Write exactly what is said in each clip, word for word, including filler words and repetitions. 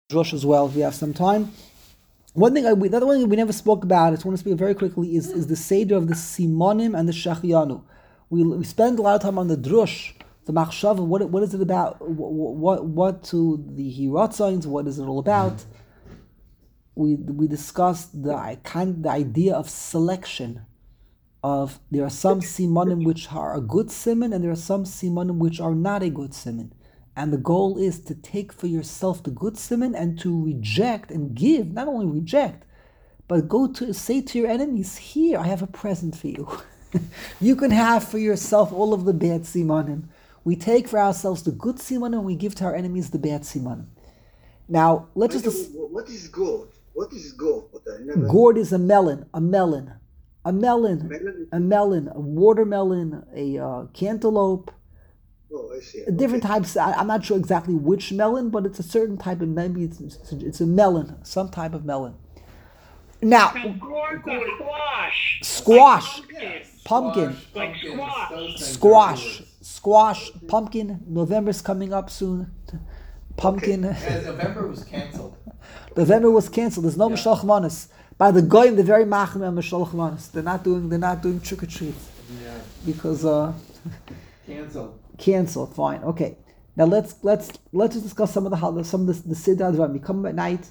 Drush as well if we have some time. One thing, I, the other one we never spoke about, I just want to speak very quickly, is, is the Seder of the Simonim and the Shachianu. We, we spend a lot of time on the Drush, the Machshava, what, what is it about, what, what, what to the Hiratzons, what is it all about? We we discussed the kind the idea of selection, of there are some Simonim which are a good simon and there are some Simonim which are not a good simon. And the goal is to take for yourself the good simon and to reject and give, not only reject, but go to say to your enemies, here, I have a present for you. You can have for yourself all of the bad simonim. We take for ourselves the good simonim and we give to our enemies the bad simonim. Now, let's what just... What is gourd? What is gourd? Never... Gourd is a melon, a melon. A melon, melon, a melon, a watermelon, a uh, cantaloupe. Oh, I see. Different okay. types. I, I'm not sure exactly which melon, but it's a certain type of, maybe it's, it's, it's a melon, some type of melon. Now, squash. Squash. Like Pumpkin. Like squash. Squash. Squash. Pumpkin. November's coming up soon. Pumpkin. Okay. November was canceled. November was canceled. There's no yeah. Mishloach Manos. By the Goyim, they're very machmir on Mishloach Manos. They're not doing. They're not doing trick or treat. Yeah. Because uh. Canceled. Canceled. Fine. Okay. Now let's let's let's just discuss some of the some of the, the Siddur Advarim. You come at night.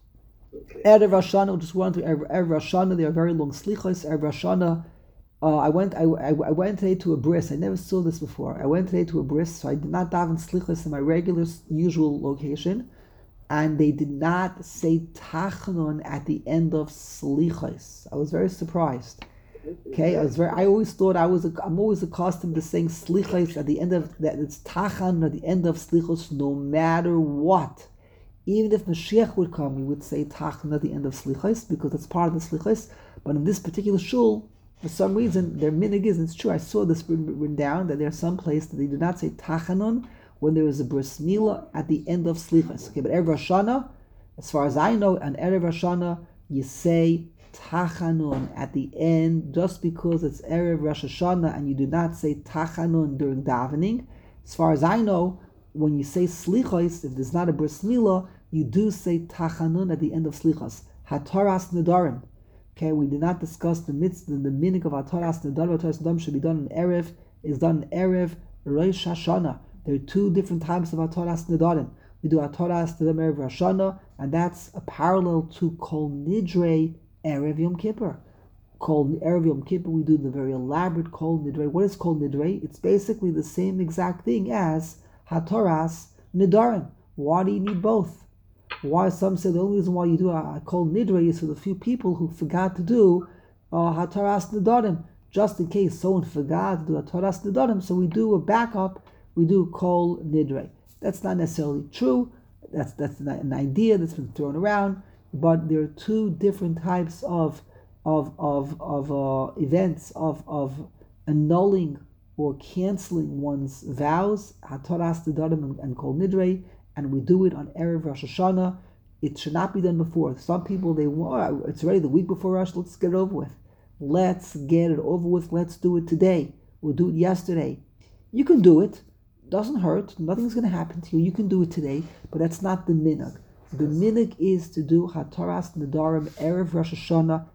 Okay. Erev Rosh Hashanah, we'll just go on to Erev, Erev Rosh Hashanah. They are very long slichos. Erev Rosh Hashanah. Uh, I went I, I, I went today to a bris. I never saw this before. I went today to a bris, so I did not daven slichos in my regular usual location, and they did not say tachanun at the end of slichos. I was very surprised. Okay, I was very. I always thought I was. I'm always accustomed to saying slichos at the end of that. It's tachan at the end of slichos, no matter what. Even if Mashiach would come, we would say tachan at the end of slichos because it's part of the slichos. But in this particular shul, for some reason, their minig is. It's true. I saw this written down that there's some place that they do not say tachanun when there is a bris milah at the end of slichos. Okay, but Erev Rosh Hashanah, as far as I know, on Erev Rosh Hashanah, you say tachanun at the end just because it's Erev Rosh Hashanah and you do not say tachanun during davening. As far as I know, when you say slichos, if there's not a bris milah, you do say tachanun at the end of slichos. Hataras nedarim. Okay, we did not discuss the mitzvah, the minig of hataras nedarim. Hataras nedarim should be done in Erev, is done in Erev Rosh Hashanah. There are two different types of hataras nedarim. We do hataras nedarim Erev Rosh Hashanah, and that's a parallel to Kol Nidre Erev Yom Kippur. Called Erev Yom Kippur, we do the very elaborate Kol Nidre. What is Kol Nidre? It's basically the same exact thing as Hataras Nidarim. Why do you need both? Why some say the only reason why you do a Kol Nidre is for the few people who forgot to do uh, Hataras Nidarim, just in case someone forgot to do Hataras Nidarim. So we do a backup. We do Kol Nidre. That's not necessarily true. That's that's an idea that's been thrown around. But there are two different types of of of of uh, events of of annulling or canceling one's vows, hataras nedarim and, and kol nidre, and we do it on Erev Rosh Hashanah. It should not be done before. Some people they want oh, it's already the week before Rosh. Let's get it over with. Let's get it over with. Let's do it today. We'll do it yesterday. You can do it. Doesn't hurt. Nothing's going to happen to you. You can do it today, but that's not the minhag. The minhag is to do hataras nedarim Erev Rosh Hashanah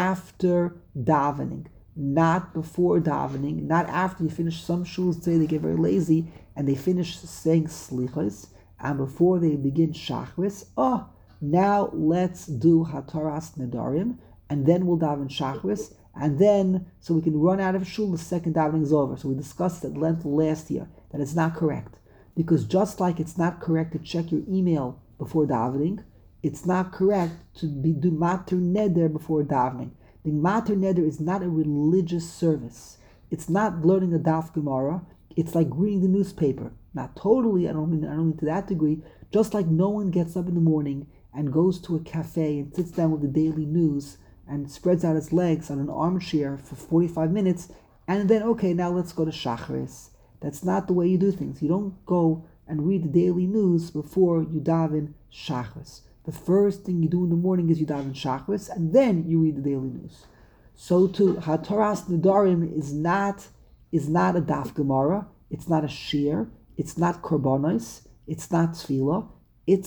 after davening, not before davening, not after you finish. Some shuls say they get very lazy and they finish saying slichos, and before they begin shachris, oh, now let's do hataras nedarim, and then we'll daven shachris, and then so we can run out of shul. The second davening is over. So we discussed at length last year that it's not correct, because just like it's not correct to check your email before davening, it's not correct to be, do mater neder before davening. The mater neder is not a religious service. It's not learning a daf gemara. It's like reading the newspaper. Not totally. I don't mean I don't mean to that degree. Just like no one gets up in the morning and goes to a cafe and sits down with the daily news and spreads out his legs on an armchair for forty-five minutes and then okay, now let's go to shacharis. That's not the way you do things. You don't go and read the daily news before you daven shachris. The first thing you do in the morning is you daven shachris, and then you read the daily news. So too, hataras nedarim is not is not a daf gemara. It's not a shir. It's not korbanos. It's not tefillah. It's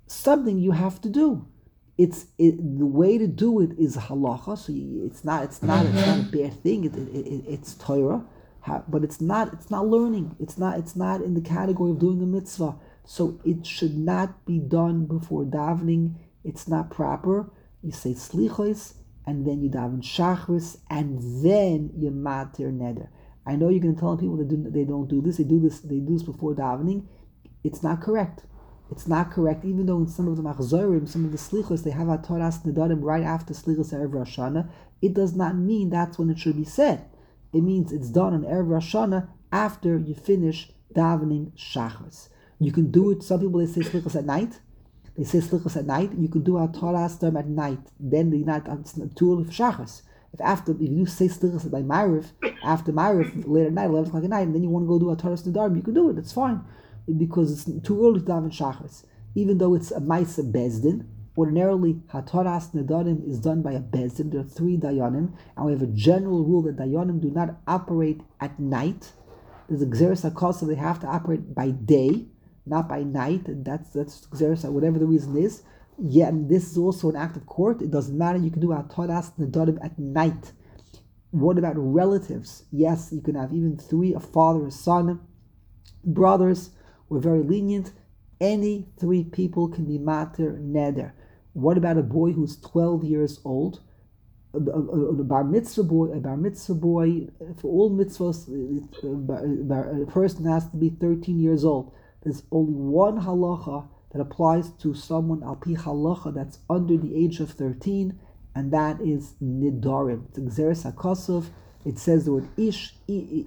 something you have to do. It's it, the way to do it is halacha. So you, it's not it's not it's not a bad thing. It, it, it, it's Torah, but it's not it's not learning. It's not it's not in the category of doing a mitzvah. So it should not be done before davening. It's not proper. You say slichos, and then you daven shachris, and then you matir neder. I know you're going to tell people that do, they don't do this. They do this. They do this before davening. It's not correct. It's not correct. Even though in some of the machzorim, some of the slichos, they have a Toras Nedarim right after slichos erev Rosh Hashanah. It does not mean that's when it should be said. It means it's done on erev Rosh Hashanah after you finish davening shachris. You can do it. Some people they say slichos at night. They say slichos at night. You can do a Toras Nedarim at night. Then the night it's too early for shachris. If after if you say slichos by Ma'ariv, after Ma'ariv later at night, eleven o'clock at night, and then you want to go do a Toras Nedarim, you can do it. It's fine, because it's too early to daven shachris. Even though it's a ma'aseh bezdin, ordinarily hatoras nedarim is done by a bezdin. There are three dayanim, and we have a general rule that dayanim do not operate at night. There's a gzeres hakosov, they have to operate by day, not by night, and that's that's gzeres, whatever the reason is. Yeah, and this is also an act of court. It doesn't matter. You can do hatoras nedarim at night. What about relatives? Yes, you can have even three: a father, a son, brothers. We're very lenient. Any three people can be matir neder. What about a boy who's twelve years old? A, a, a, a bar mitzvah boy, a bar mitzvah boy, for all mitzvahs, a, a person has to be thirteen years old. There's only one halacha that applies to someone al pi halacha that's under the age of thirteen, and that is nidarim. It's gzeres hakosov. It says the word ish,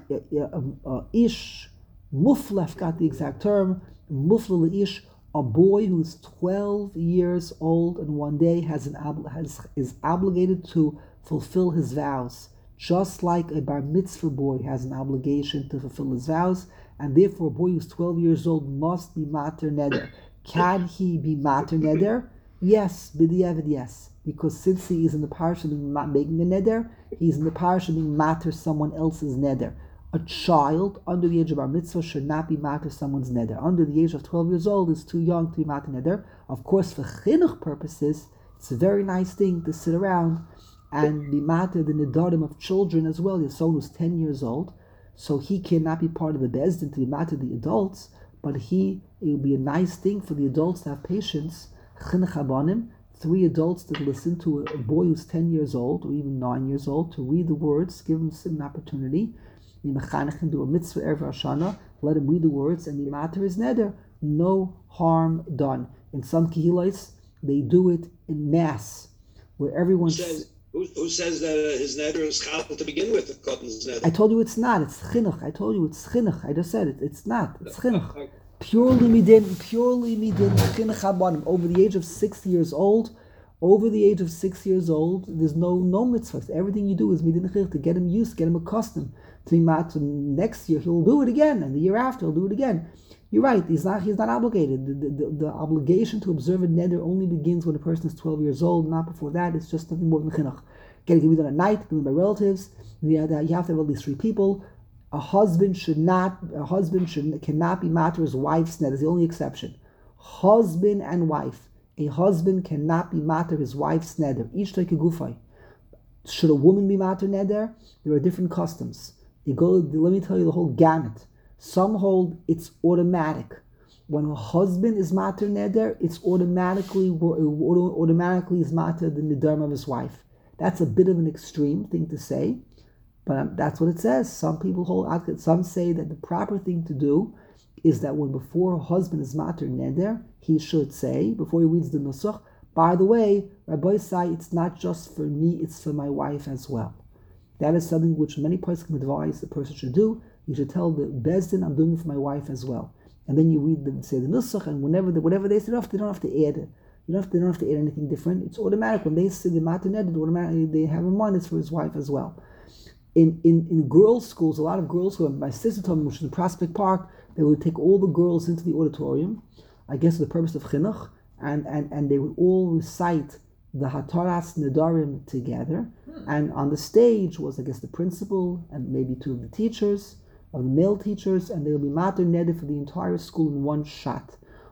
ish, muflef, got the exact term, mufla ish, a boy who's twelve years old and one day has an has is obligated to fulfill his vows, just like a bar mitzvah boy has an obligation to fulfill his vows, and therefore a boy who's twelve years old must be matir neder. Can he be matir neder? Yes, b'diavad, yes, because since he is in the parish of being making a neder, he's in the parish of being matir someone else's neder. A child under the age of bar mitzvah should not be matir someone's neder. Under the age of twelve years old is too young to be matir neder. Of course, for chinuch purposes, it's a very nice thing to sit around and be matir the nedarim of children as well. There's someone who's ten years old, so he cannot be part of the bezdin to be matir the adults, but he, it would be a nice thing for the adults to have patience, chinuch habanim, three adults to listen to a boy who's ten years old or even nine years old, to read the words, give him an opportunity. Do a mitzvah erev Hashanah, let him read the words, and the matter is neder. No harm done. In some kehillos, they do it in mass, where everyone who says, who, who says that uh, his neder is chal to begin with. If cotton's neder. I told you it's not. It's chinuch. I told you it's chinuch. I just said it. It's not. It's chinuch. Purely midin. Purely midin. Chinuch habanim. Over the age of six years old. Over the age of six years old, there's no no mitzvahs. Everything you do is midin chir to get him used, get him accustomed to be matzah. Next year he'll do it again, and the year after he'll do it again. You're right. He's not. He's not obligated. The, the, the, the obligation to observe a neder only begins when a person is twelve years old. Not before that. It's just nothing more than chinuch. Getting to be done at night, done by relatives. You have, to, you have to have at least three people. A husband should not. A husband should cannot be matter his wife's neder. Is the only exception. Husband and wife. A husband cannot be matter his wife's neder. Each take a gufay. Should a woman be matter neder? There are different customs. You go. Let me tell you the whole gamut. Some hold it's automatic. When a husband is matter neder, it's automatically automatically is matter the nederim of his wife. That's a bit of an extreme thing to say, but that's what it says. Some people hold out. Some say that the proper thing to do is that when before a husband is matter neder, he should say, before he reads the nusach, by the way, Rabbi say it's not just for me, it's for my wife as well. That is something which many poskim advise the person should do. You should tell the bezdin, I'm doing it for my wife as well. And then you read the say the nusach, and whenever the, whatever they say, they don't have to add it. You don't have to, they don't have to add anything different. It's automatic. When they say the matter neder, automatically they have a mind, it's for his wife as well. In, in in girls' schools, a lot of girls schools, my sister told me, which is in Prospect Park, they would take all the girls into the auditorium, I guess for the purpose of chinuch, and, and, and they would all recite the Hataras Nedarim together. Hmm. And on the stage was, I guess, the principal and maybe two of the teachers, of the male teachers, and they will be mater neder for the entire school in one shot.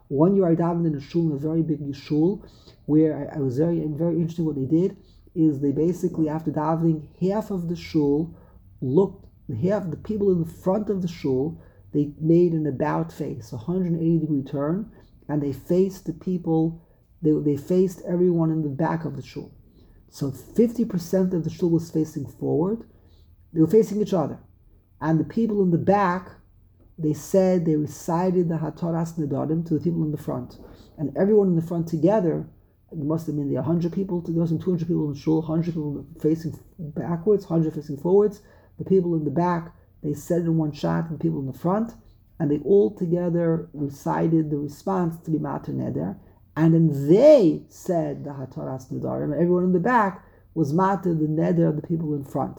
One year I davened in a shul, in a very big shul, where I, I was very, very interesting. What they did is they basically, after davening, half of the shul looked, half the people in the front of the shul, they made an about face, a one hundred eighty degree turn, and they faced the people, they, they faced everyone in the back of the shul. So fifty percent of the shul was facing forward. They were facing each other. And the people in the back, they said, they recited the Hataras Nedarim to the people in the front. And everyone in the front together, it must have been there one hundred people, there wasn't two hundred people in the shul, one hundred people facing backwards, one hundred facing forwards. The people in the back, they said it in one shot, and the people in the front, and they all together recited the response to the Mater Neder. And then they said the Hataras Nedarim, and everyone in the back was Mater, the Neder of the people in front.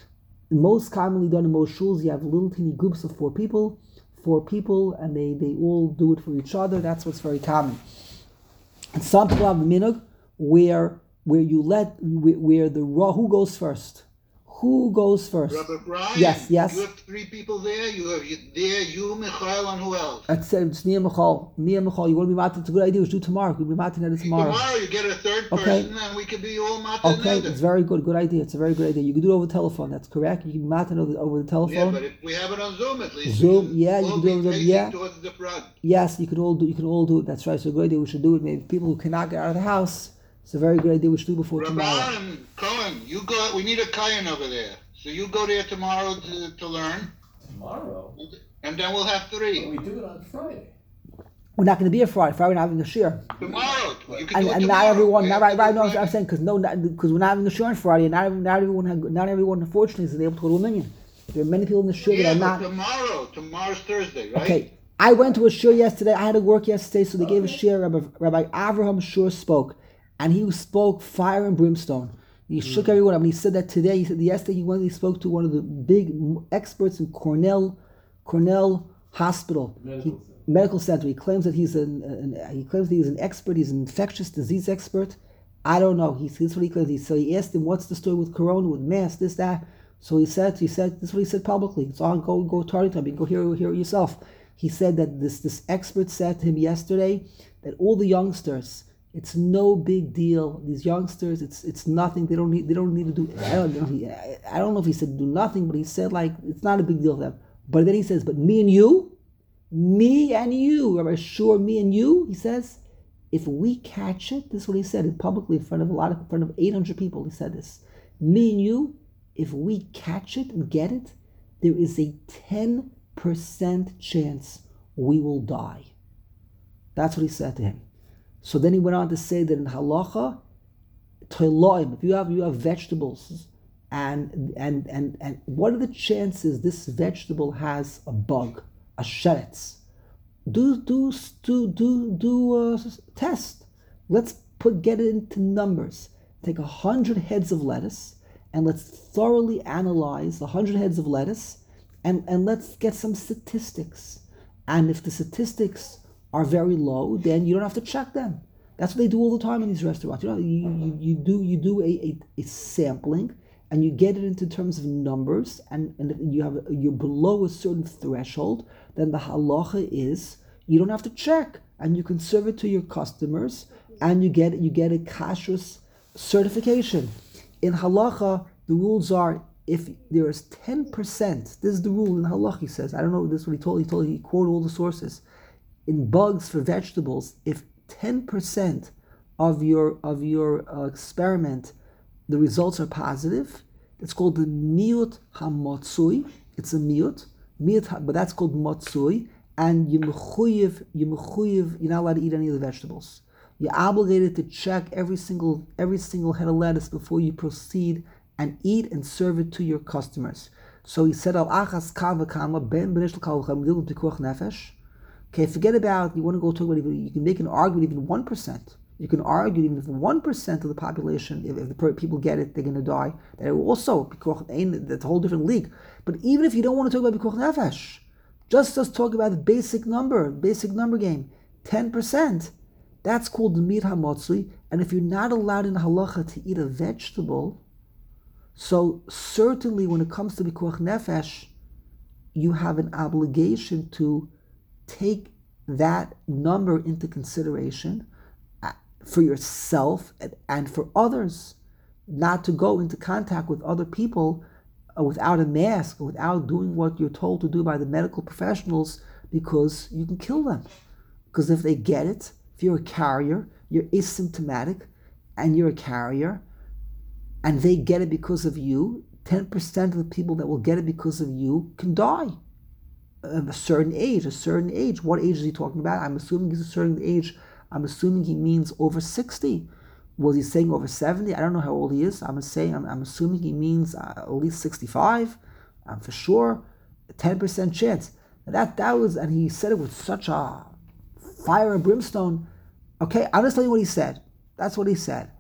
Most commonly done in most shuls, you have little teeny groups of four people, four people, and they, they all do it for each other. That's what's very common. And some people have the minhag where where you let where, where the who goes first. Who goes first? Robert Brian. Yes, yes. You have three people there. You have you, there, you, Michael, and who else? It's, it's me and Michal. Me and Michal. You want to be matin? It's a good idea. We should do tomorrow. We can be matin at it tomorrow. Tomorrow you get a third Okay. person, and we can be all matin. Okay, it's very good. Good idea. It's a very good idea. You can do it over the telephone. That's correct. You can be matin over, over the Yeah, telephone. but if we have it on Zoom at least. Zoom, we can yeah, you all can do it be on Zoom, facing yeah. towards the front. Yes, you can all do. You can all do it. That's right. So a good idea. We should do it. Maybe people who cannot get out of the house. It's a very good idea. We should do it before tomorrow. Rabban, Cohen, you go. We need a Kayan over there. So you go there tomorrow to, to learn, Tomorrow? and then we'll have But three. we do it on Friday. We're not going to be here Friday. Friday we're not having a shir. Tomorrow, you can And, do it and tomorrow. not everyone, We not have right, to right. do No, Friday. I'm saying because no, because we're not having a shir on Friday. And not not everyone, had, not everyone, unfortunately, is able to go to a minyan. There are many people in the shir Yeah, that are but not. tomorrow. Tomorrow's Thursday, right? Okay, I went to a shir yesterday. I had to work yesterday, so they gave a shir. Rabbi, Rabbi Avraham Shur spoke, and he spoke fire and brimstone. He shook everyone up, and he said that today. He said yesterday he went. He spoke to one of the big experts in Cornell, Cornell Hospital, Medical he, center. medical center. He claims that he's an, an he claims that he's an expert. He's an infectious disease expert. I don't know. He's this is what he claims. He, so he asked him, "What's the story with Corona, with masks, this, that?" So he said, "He said this is what he said publicly. It's on. Go go target time. You can go hear hear it yourself." He said that this this expert said to him yesterday that all the youngsters. It's no big deal. These youngsters, it's it's nothing. They don't need. They don't need to do. I don't know. He, I don't know if he said do nothing, but he said like it's not a big deal to them. But then he says, but me and you, me and you, Rabbi Shur, me and you. He says, if we catch it, this is what he said publicly in front of a lot of in front of eight hundred people. He said this. Me and you, if we catch it and get it, there is a ten percent chance we will die. That's what he said to him. So then he went on to say that in halacha, toiloim, if you have you have vegetables, and and and and what are the chances this vegetable has a bug, a sheretz? Do do do do do a test. Let's put get it into numbers. Take a hundred heads of lettuce, and let's thoroughly analyze the hundred heads of lettuce, and and let's get some statistics. And if the statistics are very low, then you don't have to check them. That's what they do all the time in these restaurants. You know, you, you, you do you do a, a, a sampling, and you get it into terms of numbers, and, and if you have you're below a certain threshold, then the halacha is you don't have to check, and you can serve it to your customers, and you get you get a kashrus certification. In halacha, the rules are if there is ten percent. This is the rule in halacha. He says, I don't know. This is what he told. He told he quoted all the sources. In bugs for vegetables, if ten percent of your of your uh, experiment, the results are positive, it's called the miut hamotsui. It's a miut, miut, but that's called motsui. And you mechuyev, you mechuyev, you're not allowed to eat any of the vegetables. You're obligated to check every single every single head of lettuce before you proceed and eat and serve it to your customers. So he said, Al achas kava kama ben benish l'kalchem dilum pikuach nefesh. Okay, forget about, you want to go talk about even, you can make an argument even one percent. You can argue even if one percent of the population, if, if the people get it, they're going to die. That it will also, that's a whole different league. But even if you don't want to talk about Pikuach Nefesh, just just talk about the basic number, basic number game, ten percent. That's called the Mir HaMotzui. And if you're not allowed in halacha to eat a vegetable, so certainly when it comes to Pikuach Nefesh, you have an obligation to take that number into consideration for yourself and for others, not to go into contact with other people without a mask, without doing what you're told to do by the medical professionals, because you can kill them. Because if they get it, if you're a carrier, you're asymptomatic, and you're a carrier, and they get it because of you, ten percent of the people that will get it because of you can die of a certain age, a certain age. What age is he talking about? I'm assuming he's a certain age. I'm assuming he means over sixty. Was he saying over seventy? I don't know how old he is. I'm saying, I'm, I'm assuming he means uh, at least sixty-five, um, for sure. A ten percent chance. That, that was, and he said it with such a fire and brimstone. Okay, I'm just telling you what he said. That's what he said.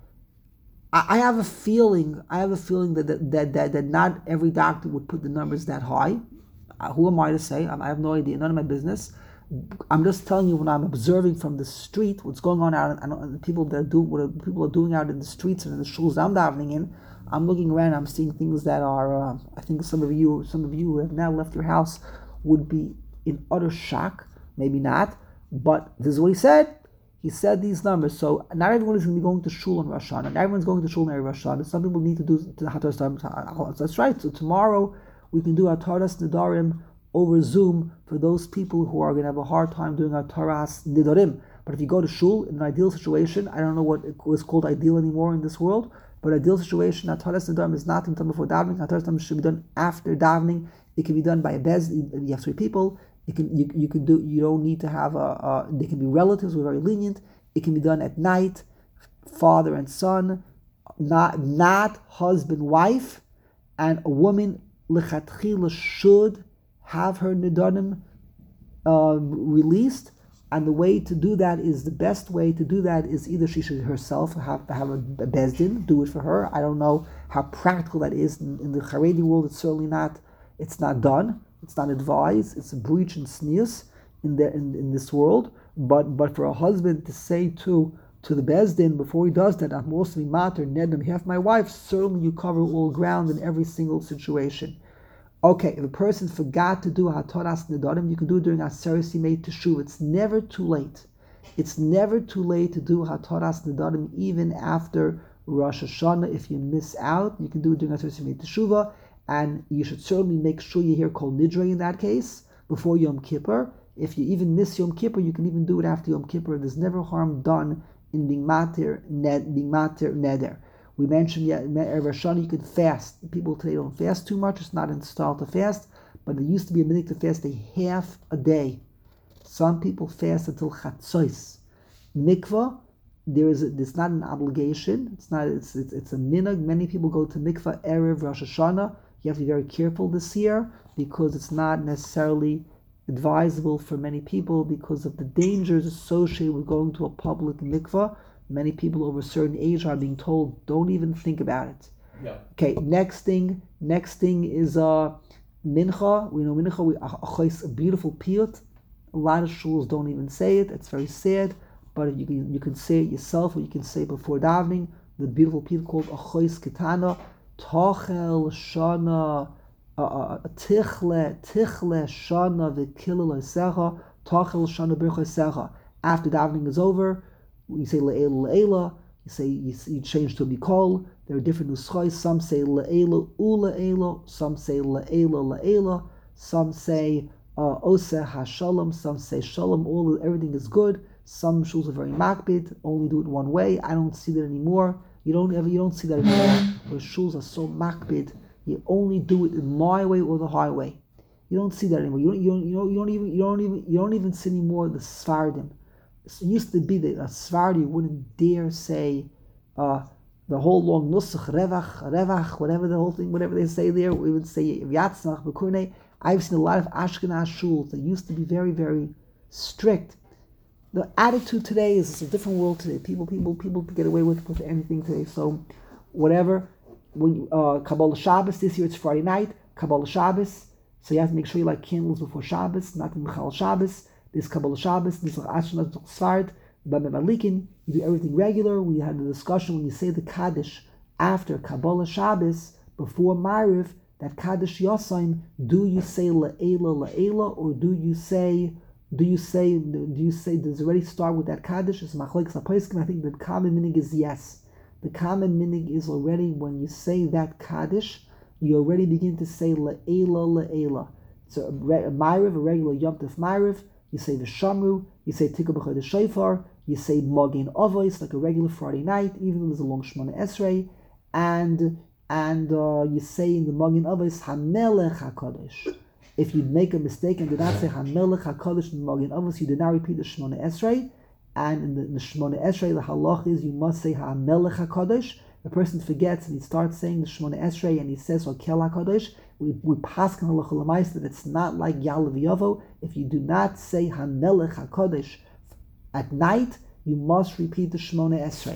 I, I have a feeling, I have a feeling that that, that, that, that not every doctor would put the numbers that high. Uh, who am I to say? I, I have no idea, none of my business. I'm just telling you when I'm observing from the street what's going on out, and, and the people that do what people are doing out in the streets and in the shuls I'm davening in. I'm looking around. I'm seeing things that are. Uh, I think some of you, some of you who have now left your house, would be in utter shock. Maybe not, but this is what he said. He said these numbers. So not everyone is going to be going to shul on Rosh Hashanah. Not everyone's going to shul on Rosh Hashanah. Some people need to do the Hataras Nedarim. That's right. So tomorrow we can do our Hataras Nedarim over Zoom for those people who are going to have a hard time doing our Hataras Nedarim. But if you go to shul in an ideal situation, I don't know what is called ideal anymore in this world, but ideal situation, Hataras Nedarim is not done before davening. Hataras Nedarim should be done after davening. It can be done by a bez. You have three people. It can you you can do. You don't need to have a. a they can be relatives. We're very lenient. It can be done at night, father and son, not not husband wife, and a woman lechatchila should have her nidarim uh, released. And the way to do that is the best way to do that is either she should herself have have a, a bezdin do it for her. I don't know how practical that is in, in the Haredi world. It's certainly not. It's not done. It's not advised. It's a breach in sneers in the in, in this world. But but for a husband to say to to the bezdin before he does that, I'm mostly mater nedem half my wife. Certainly you cover all ground in every single situation. Okay, if a person forgot to do hataras nedarim, you can do it during Aseres Yimei Teshuva. It's never too late. It's never too late to do hataras nedarim even after Rosh Hashanah. If you miss out, you can do it during Aseres Yimei Teshuva. And you should certainly make sure you hear Kol Nidre in that case before Yom Kippur. If you even miss Yom Kippur, you can even do it after Yom Kippur. There's never harm done in being matir ned, being matir neder. We mentioned yeah, Erev Rosh Hashanah you can fast. People today don't fast too much. It's not installed to fast, but there used to be a minhag to fast a half a day. Some people fast until Chatzos. Mikvah, there is a, it's not an obligation. It's not. It's it's, it's a minhag. Many people go to mikvah Erev Rosh Hashanah. You have to be very careful this year because it's not necessarily advisable for many people because of the dangers associated with going to a public mikvah. Many people over a certain age are being told, don't even think about it. Yeah. Okay, next thing, next thing is uh, mincha. We know mincha, we a beautiful piyut. A lot of shuls don't even say it. It's very sad, but you can you can say it yourself or you can say it before davening. The beautiful piyut called achois ketana. Tochel shana tichle tichle shana v'kilel secha tochel shana bircha secha. After davening is over, you say le'ela le'ela. You say you, you change to mikol. There are different nuschos. Some say le'ela u le'ela. Some say le'ela le'ela. Some say oseh hashalom. Some say shalom. All everything is good. Some shuls are very makbid. Only do it one way. I don't see that anymore. You don't ever, you don't see that anymore. Where shuls are so makbid, you only do it in my way or the highway. You don't see that anymore. You don't, you don't, you don't, you don't even, you don't even, you don't even see anymore the Sfardim. It used to be that a Sfardi wouldn't dare say uh, the whole long nusach revach revach whatever the whole thing, whatever they say there. We would say yatzach b'kurne. I've seen a lot of Ashkenaz shuls that used to be very, very strict. The attitude today is it's a different world today. People, people, people get away with, with anything today. So, whatever. When you, uh, Kabbalah Shabbos this year, it's Friday night. Kabbalah Shabbos. So you have to make sure you light candles before Shabbos, not in Michal Shabbos. This Kabbalah Shabbos, this Ashkenaz Sfard, Bameh Malikin. You do everything regular. We had a discussion when you say the Kaddish after Kabbalah Shabbos before Ma'ariv. That Kaddish Yosaim, do you say La'ela La'ela or do you say Do you say? Do you say? Does it already start with that kaddish? It's machlokes haposkim. I think the common meaning is yes. The common meaning is already when you say that kaddish, you already begin to say le'ela le'ela. So a ma'ariv, a regular yom tov ma'ariv. You say the shamru. You say tikka b'chodesh shofar. You say Magin Avos, like a regular Friday night, even though there's a long Shemona Esrei, and and uh, you say in the Magin Avos Hamelech Hakadosh. If you make a mistake and did not say Hamelech Hakadosh in the Magin Avos, you did not repeat the Shemona Esrei. And in the, in the Shemona Esrei, the halach is you must say Hamelech Hakadosh. The person forgets and he starts saying the Shemona Esrei and he says Hakel Hakadosh. We we pass on halacha l'maisa that it's not like Yalav Yavo. If you do not say Hamelech Hakadosh at night, you must repeat the Shemona Esrei.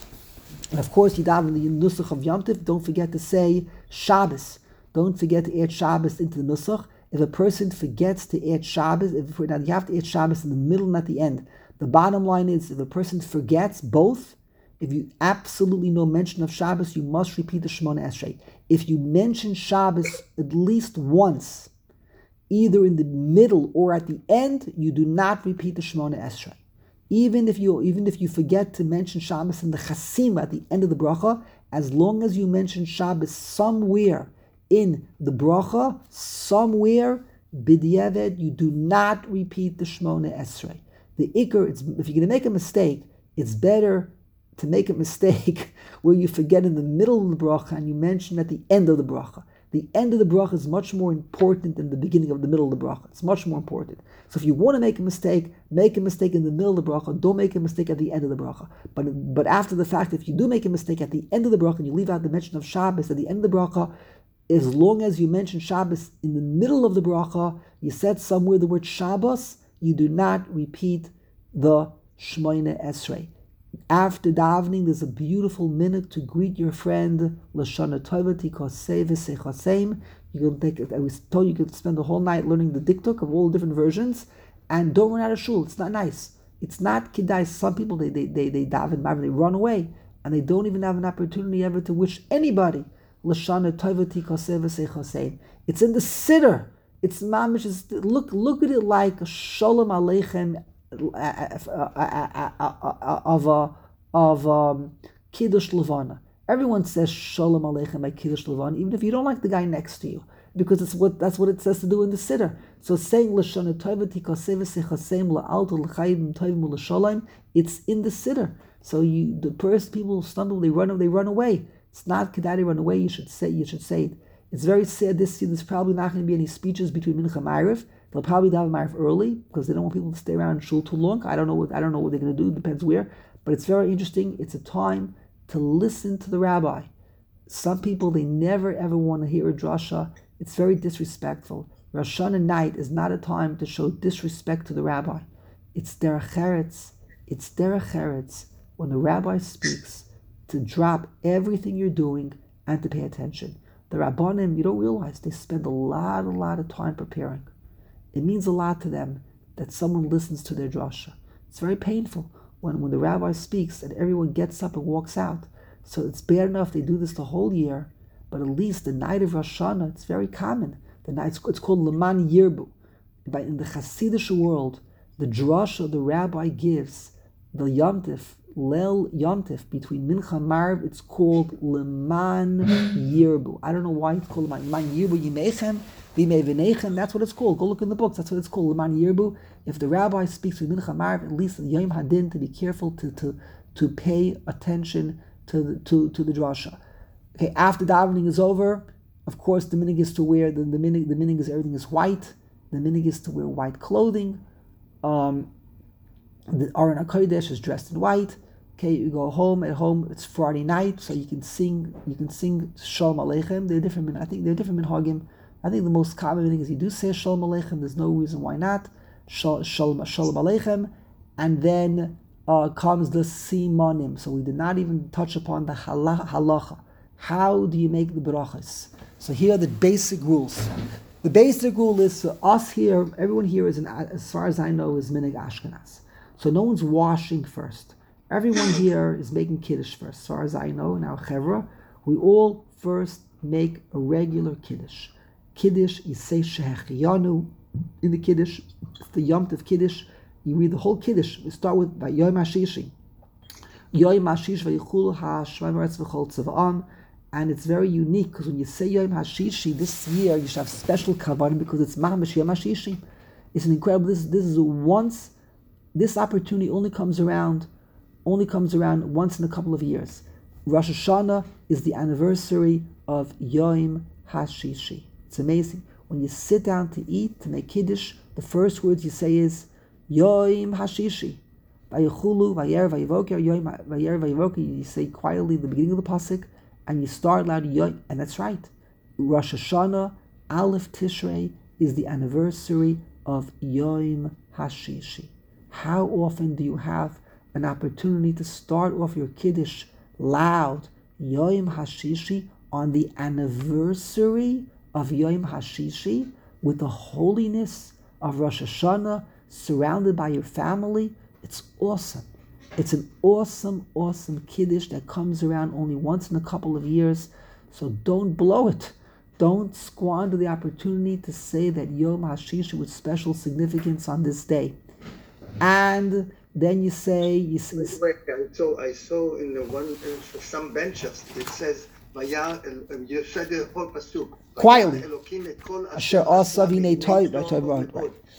And of course, you daven the Nusach of Yom Tov. Don't forget to say Shabbos. Don't forget to add Shabbos into the Nusach. If a person forgets to add Shabbos, if now you have to add Shabbos in the middle, not the end. The bottom line is, if a person forgets both, if you absolutely no mention of Shabbos, you must repeat the Shemona Esrei. If you mention Shabbos at least once, either in the middle or at the end, you do not repeat the Shemona Esrei. Even if you even if you forget to mention Shabbos in the Chasima at the end of the bracha, as long as you mention Shabbos somewhere in the bracha, somewhere, b'diavad, you do not repeat the Shemona Esrei. The Iker, it's, if you're going to make a mistake, it's better to make a mistake where you forget in the middle of the bracha and you mention at the end of the bracha. The end of the bracha is much more important than the beginning of the middle of the bracha. It's much more important. So if you want to make a mistake, make a mistake in the middle of the bracha. Don't make a mistake at the end of the bracha. But but after the fact, if you do make a mistake at the end of the bracha and you leave out the mention of Shabbos at the end of the bracha, as long as you mention Shabbos in the middle of the bracha, you said somewhere the word Shabbos, you do not repeat the Shemona Esrei. After davening, there's a beautiful minute to greet your friend. Lashana Tova Tikosei v'Seichaseim. You can take. I was told you could spend the whole night learning the diktuk of all the different versions, and don't run out of shul. It's not nice. It's not kidai. Some people they they they they daven, they run away, and they don't even have an opportunity ever to wish anybody Lashana Tova Tikosei v'Seichaseim. It's in the siddur. It's mamish. It's, look look at it like Shalom Aleichem. Of a of um, Kiddush Levana. Everyone says Shalom Aleichem by Kiddush Levana, even if you don't like the guy next to you, because it's what that's what it says to do in the siddur. So saying Lashana Tova Tikosei v'Seichaseim la'alto l'chayim tovim u'l'shalom, it's in the siddur. So you the first people stumble, they run they run away. It's not kedai to run away. You should say you should say it. It's very sad this year. There's probably not going to be any speeches between Mincha and Ma'ariv. They'll probably daven Ma'ariv early because they don't want people to stay around in shul too long. I don't know what I don't know what they're going to do. It depends where. But it's very interesting. It's a time to listen to the rabbi. Some people, they never ever want to hear a drasha. It's very disrespectful. Rosh Hashanah night is not a time to show disrespect to the rabbi. It's derech eretz. It's derech eretz when the rabbi speaks to drop everything you're doing and to pay attention. The Rabbanim, you don't realize, they spend a lot, a lot of time preparing. It means a lot to them that someone listens to their drasha. It's very painful when, when the rabbi speaks and everyone gets up and walks out. So it's bad enough they do this the whole year, but at least the night of Rosh Hashanah, it's very common. The night, it's, it's called Leman Yirbu. But in the Hasidic world, the drasha the rabbi gives, the Yom Tif, Lel Yom Tif, between Mincha and Ma'ariv, it's called Leman Yirbu. I don't know why it's called Leman, Leman Yirbu Yimechem, Vimei V'nechem, that's what it's called. Go look in the books, that's what it's called, Leman Yirbu. If the rabbi speaks with Mincha and Ma'ariv, at least in Yom Hadin, to be careful to, to, to pay attention to the, to, to the drasha. Okay, after davening is over, of course the minig is to wear, the, the minig, the minig is everything is white, the minig is to wear white clothing, um, the Aron HaKodesh is dressed in white. Okay, you go home. At home, it's Friday night, so you can sing. You can sing Shalom Aleichem. They're different. I think they're different minhagim. I think the most common thing is you do say Shalom Aleichem. There's no reason why not. Shalom Shalom Aleichem, and then uh, comes the Simonim. So we did not even touch upon the halacha. How do you make the brachas? So here are the basic rules. The basic rule is for us here. Everyone here is, an, as far as I know, is minig Ashkenaz. So no one's washing first. Everyone here is making Kiddush first. As far as I know, in our Chevra, we all first make a regular Kiddush. Kiddush, Yisei Shehechiyanu, in the Kiddush, the Yom Tov Kiddush. You read the whole Kiddush. You start with by Yom HaShishi. Yom HaShish v'yichul ha'shmayim ha'aretz v'chol tziva'am. And it's very unique because when you say Yom HaShishi this year, you should have special kavanah because it's Mamash Yom HaShishi. It's an incredible. This this is a once. This opportunity only comes around, only comes around once in a couple of years. Rosh Hashanah is the anniversary of Yom HaShishi. It's amazing. When you sit down to eat, to make Kiddush, the first words you say is Yom HaShishi. Vayichulu, Vayer, Vayivoker, Yom Vayer, Vayivoker. You say quietly the beginning of the pasuk, and you start loud Yom, and that's right. Rosh Hashanah, Aleph Tishrei, is the anniversary of Yom HaShishi. How often do you have an opportunity to start off your Kiddush loud, Yom HaShishi, on the anniversary of Yom HaShishi, with the holiness of Rosh Hashanah, surrounded by your family? It's awesome. It's an awesome, awesome Kiddush that comes around only once in a couple of years, so don't blow it. Don't squander the opportunity to say that Yom HaShishi with special significance on this day. And then you say, you say, wait, wait, I saw, I saw in the one, uh, some benches, it says, Vayar, uh, you said the whole pasuk. Quietly. Asher asa v'nei toy, right,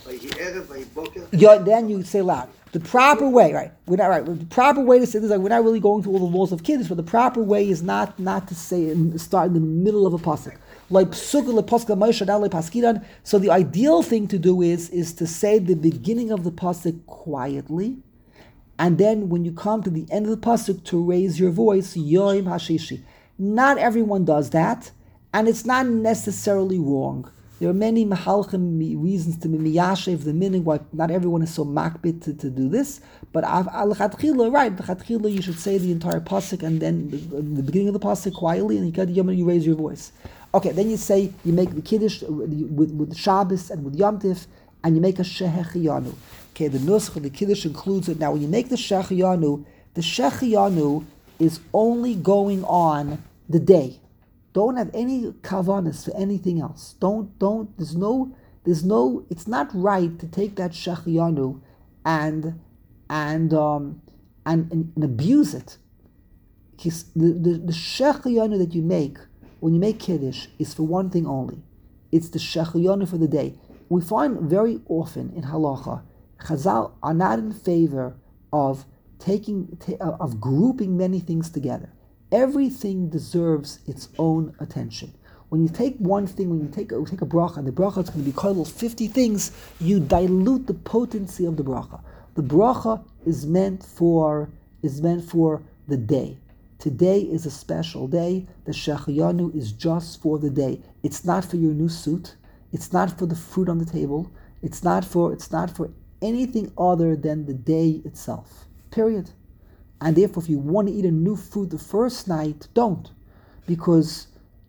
right. Yeah, then you say loud. The proper way, right? We're not right. The proper way to say this, like we're not really going through all the laws of Kiddush, but the proper way is not not to say and start in the middle of a pasuk. Like psuk lepaska Moshe now lepaskidan. So the ideal thing to do is is to say the beginning of the pasuk quietly, and then when you come to the end of the pasuk to raise your voice, Yom HaShishi. Not everyone does that, and it's not necessarily wrong. There are many mahalchim reasons to be miyashev the meaning why not everyone is so makbid to, to do this. But al chatchila, right? Chatchila, you should say the entire pasuk and then the, the beginning of the pasuk quietly, and you got Yom you raise your voice. Okay, then you say you make the kiddush with with Shabbos and with Yom Tif, and you make a shehechiyanu. Okay, the nusach of the kiddush includes it. Now, when you make the shehechiyanu, the shehechiyanu is only going on the day. Don't have any kavanas for anything else. Don't, don't, there's no, there's no, it's not right to take that shechiyanu and, and, um, and, and, and abuse it. The, the, the shechiyanu that you make, when you make Kiddush, is for one thing only. It's the shechiyanu for the day. We find very often in halacha, Chazal are not in favor of taking, of grouping many things together. Everything deserves its own attention. When you take one thing, when you take a, take a bracha, and the bracha is going to be called fifty things, you dilute the potency of the bracha. The bracha is meant for is meant for the day. Today is a special day. The shechiyanu is just for the day. It's not for your new suit. It's not for the fruit on the table. It's not for it's not for anything other than the day itself. Period. And therefore, if you want to eat a new fruit the first night, don't, because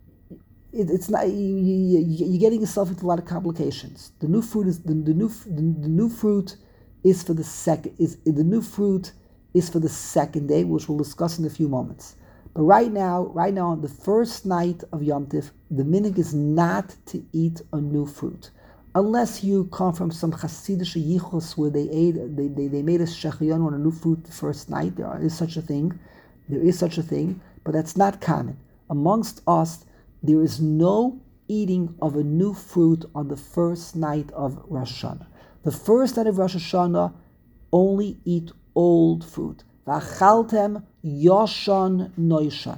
it, it's not you, you, you're getting yourself into a lot of complications. The new fruit is the, the new the, the new fruit is for the second is the new fruit is for the second day, which we'll discuss in a few moments. But right now, right now, on the first night of Yom Tif, the minhag is not to eat a new fruit. Unless you come from some Hasidic yichus where they ate, they, they, they made a shechiyanu on a new fruit the first night. There is such a thing. There is such a thing, but that's not common. Amongst us, there is no eating of a new fruit on the first night of Rosh Hashanah. The first night of Rosh Hashanah, only eat old fruit. V'achaltem yoshan noishan.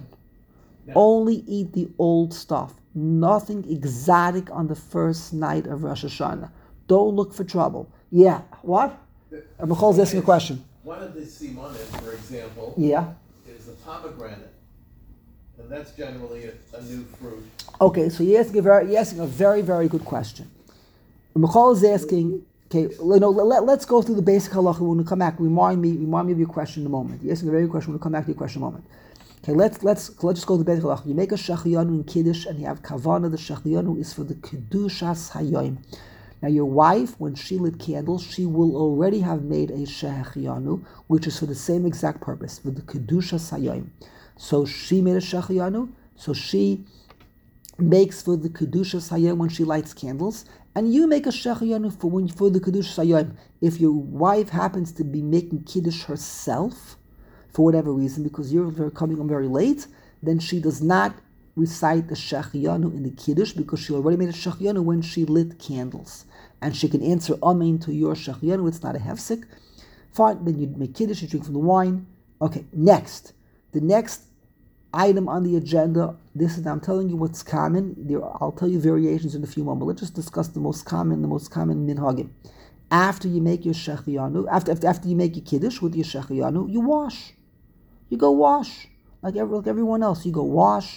Only eat the old stuff. Nothing exotic on the first night of Rosh Hashanah. Don't look for trouble. Yeah, what? Michal's asking a question. One of the simonim, for example, yeah, is the pomegranate. And that's generally a, a new fruit. Okay, so you're asking a very, you're asking a very, very good question. Michal is asking, okay, you know, let, let's go through the basic halacha when we come back. Remind me, remind me of your question in a moment. You're asking a very good question when we come back to your question in a moment. Okay, let's let's let's just go to the basic halacha. You make a shechiyanu in Kiddush and you have kavana. The shechiyanu is for the kedushas hayom. Now your wife, when she lit candles, she will already have made a shechiyanu, which is for the same exact purpose, for the kedushas hayom. So she made a shechiyanu. So she makes for the Kedushas Hayom when she lights candles, and you make a Shechayanu for when for the Kedushas Hayom. If your wife happens to be making Kiddush herself, for whatever reason, because you're coming on very late, then she does not recite the Shechayanu in the Kiddush because she already made a Shechayanu when she lit candles. And she can answer Amen to your Shechayanu, it's not a hefsek. Fine, then you make Kiddush, you drink from the wine. Okay, next. The next item on the agenda, this is, I'm telling you what's common. There, I'll tell you variations in a few moments, but let's just discuss the most common, the most common minhagim. After you make your Shechayanu, after, after, after you make your Kiddush with your Shechayanu, you wash. You go wash. Like, every, like everyone else, you go wash.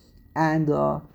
And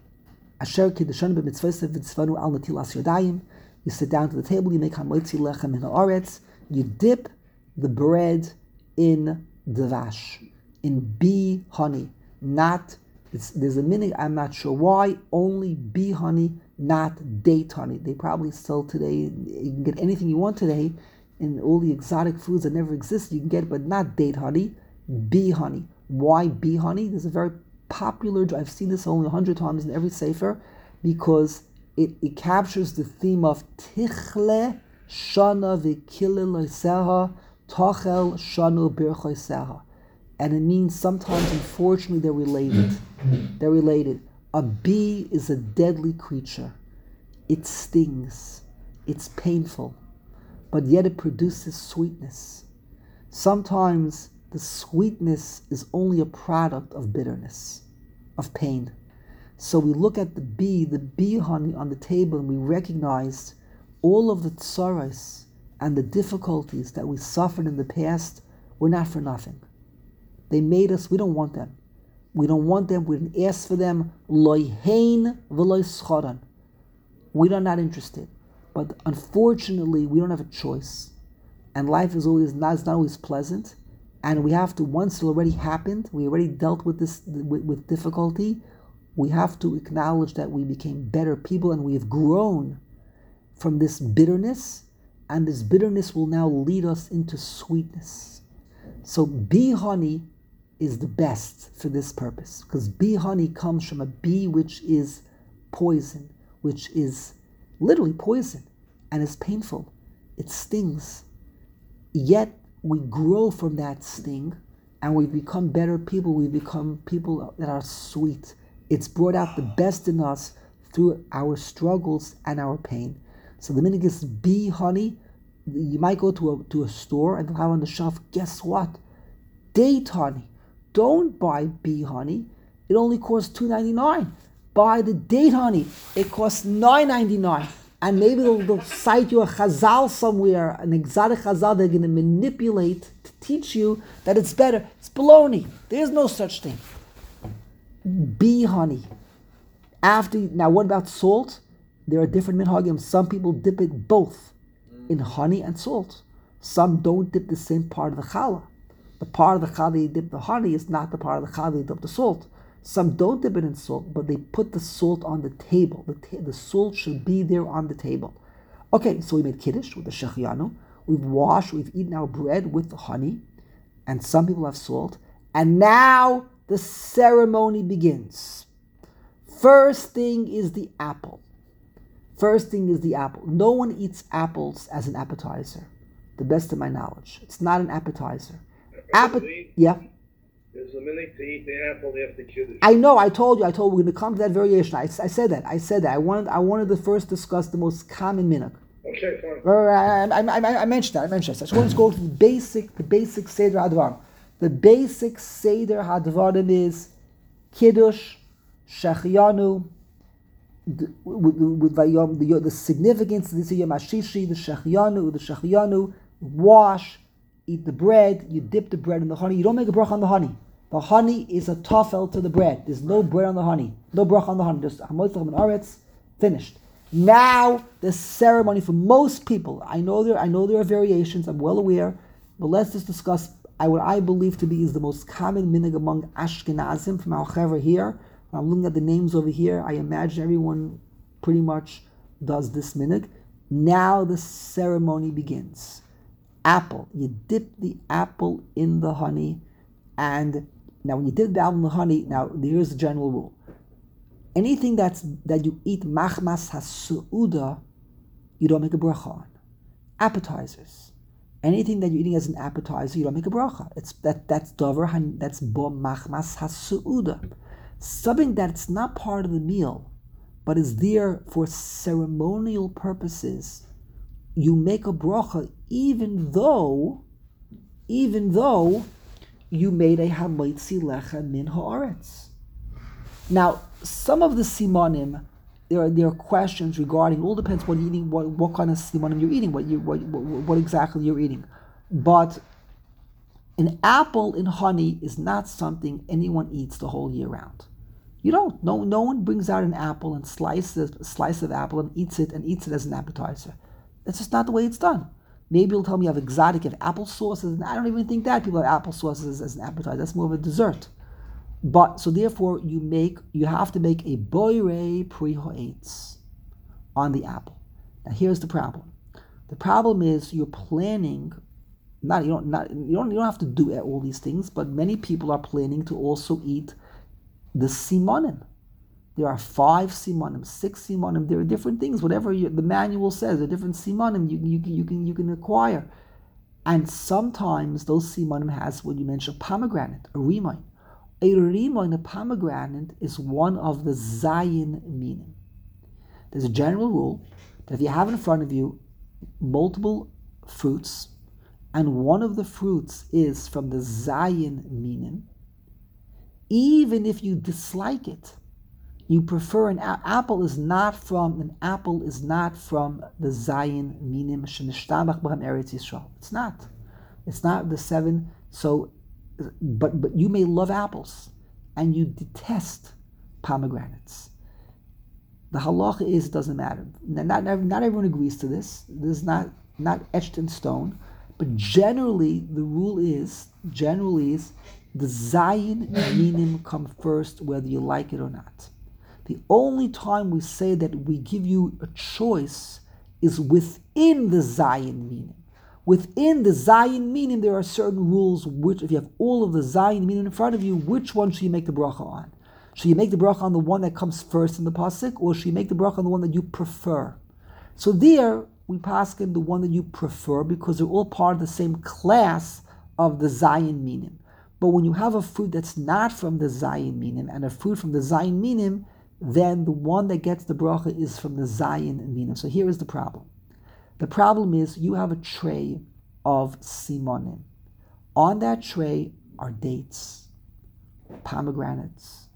Asher Kiddushanu b'mitzvah v'tzvanu al natilas yadayim. You sit down to the table, you make hamotzi lechem min haaretz. You dip the bread in davash, in bee honey, not, it's, there's a minute, I'm not sure why, only bee honey, not date honey. They probably sell today, you can get anything you want today, in all the exotic foods that never exist, you can get, but not date honey, bee honey. Why bee honey? There's a very popular, I've seen this only a hundred times in every sefer, because it, it captures the theme of tichle shana v'kile loiseha Tochel shanu birchoiseha. And it means sometimes, unfortunately, they're related. They're related. A bee is a deadly creature. It stings. It's painful. But yet it produces sweetness. Sometimes the sweetness is only a product of bitterness, of pain. So we look at the bee, the bee honey on the table, and we recognize all of the tsaros and the difficulties that we suffered in the past were not for nothing. They made us, we don't want them. We don't want them, we didn't ask for them. Loy hein v'loy schoran. We are not interested. But unfortunately, we don't have a choice. And life is always not, is not always pleasant. And we have to, once it already happened, we already dealt with this, with, with difficulty, we have to acknowledge that we became better people and we have grown from this bitterness. And this bitterness will now lead us into sweetness. So bee honey is the best for this purpose, because bee honey comes from a bee which is poison, which is literally poison, and is painful. It stings. Yet we grow from that sting, and we become better people. We become people that are sweet. It's brought out the best in us through our struggles and our pain. So the minute is bee honey, you might go to a to a store and they'll have on the shelf, guess what? Date honey. Don't buy bee honey. It only costs two ninety-nine. Buy the date honey. It costs nine ninety-nine. And maybe they'll, they'll cite you a chazal somewhere, an exotic chazal they're going to manipulate to teach you that it's better. It's baloney. There's no such thing. Bee honey. After now, what about salt? There are different minhagim. Some people dip it both in honey and salt. Some don't dip the same part of the challah. The part of the challah you dip the honey is not the part of the challah you dip the salt. Some don't dip it in salt, but they put the salt on the table. The, ta- the salt should be there on the table. Okay, so we made kiddush with the shechiyanu. We've washed, we've eaten our bread with the honey, and some people have salt. And now the ceremony begins. First thing is the apple. First thing is the apple. No one eats apples as an appetizer, the best of my knowledge. It's not an appetizer. Apple, yeah. There's a minute to eat the apple after Kiddush. I know. I told you. I told you. We're going to come to that variation. I, I said that. I said that. I wanted. I wanted to first discuss the most common minhag. Okay, fine. I, I, I, I mentioned that. I mentioned that. So I just want to go to the basic, the basic seder hadvarim. The basic seder hadvarim is kiddush, shechiyanu. The, with, with vayom, the, the significance. This is yom hashishi, the shechiyanu, the shechiyanu. Wash, eat the bread. You dip the bread in the honey. You don't make a bracha on the honey. The honey is a tofel to the bread. There's no bread on the honey. No bracha on the honey. Just hamotz lechem aretz. Finished. Now the ceremony for most people. I know there. I know there are variations. I'm well aware. But let's just discuss. I what I believe to be is the most common minhag among Ashkenazim from our chaver here. When I'm looking at the names over here, I imagine everyone pretty much does this minhag. Now the ceremony begins. Apple. You dip the apple in the honey, and now when you dip the apple in the honey, now here's the general rule. anything that's that you eat machmas hasu'uda, you don't make a bracha on. Appetizers. Anything that you're eating as an appetizer, you don't make a bracha. It's that that's davar that's bo machmas hasu'uda. Something that's not part of the meal, but is there for ceremonial purposes, you make a bracha even though, even though you made a hamaitzi lecha min haaretz. Now, some of the simonim, there are there are questions regarding. All depends what you're eating, what what kind of simonim you're eating, what you what, what what exactly you're eating. But an apple in honey is not something anyone eats the whole year round. You don't. No no one brings out an apple and slices a slice of apple and eats it and eats it as an appetizer. That's just not the way it's done. Maybe you'll tell me you have exotic, you have applesauce, and I don't even think that people have applesauce as, as an appetizer. That's more of a dessert. But so therefore, you make you have to make a boire pri ha'etz on the apple. Now here's the problem. The problem is you're planning. Not you don't not you don't you don't have to do all these things, but many people are planning to also eat the simonim. There are five simonim, six simonim. There are different things. Whatever you, the manual says, there are different simonim you you you can you can acquire, and sometimes those simonim has what you mentioned, pomegranate, a rimon. A rimon, a pomegranate, is one of the zayin minim. There's a general rule that if you have in front of you multiple fruits, and one of the fruits is from the zayin minim, even if you dislike it, you prefer an a- apple is not from an apple is not from the zayin minim shenishtabach b'hem eretz Yisrael. It's not. It's not the seven. So. But but you may love apples, and you detest pomegranates. The halacha is it doesn't matter. Not, not, not everyone agrees to this. This is not, not etched in stone. But generally, the rule is, generally is, the zayin minim come first, whether you like it or not. The only time we say that we give you a choice is within the zayin minim. Within the zayin minim, there are certain rules. Which, if you have all of the zayin minim in front of you, which one should you make the bracha on? Should you make the bracha on the one that comes first in the pasuk, or should you make the bracha on the one that you prefer? So there, we paskin the one that you prefer because they're all part of the same class of the zayin minim. But when you have a fruit that's not from the zayin minim and a fruit from the zayin minim, then the one that gets the bracha is from the zayin minim. So here is the problem. The problem is you have a tray of simonim. On that tray are dates, pomegranates.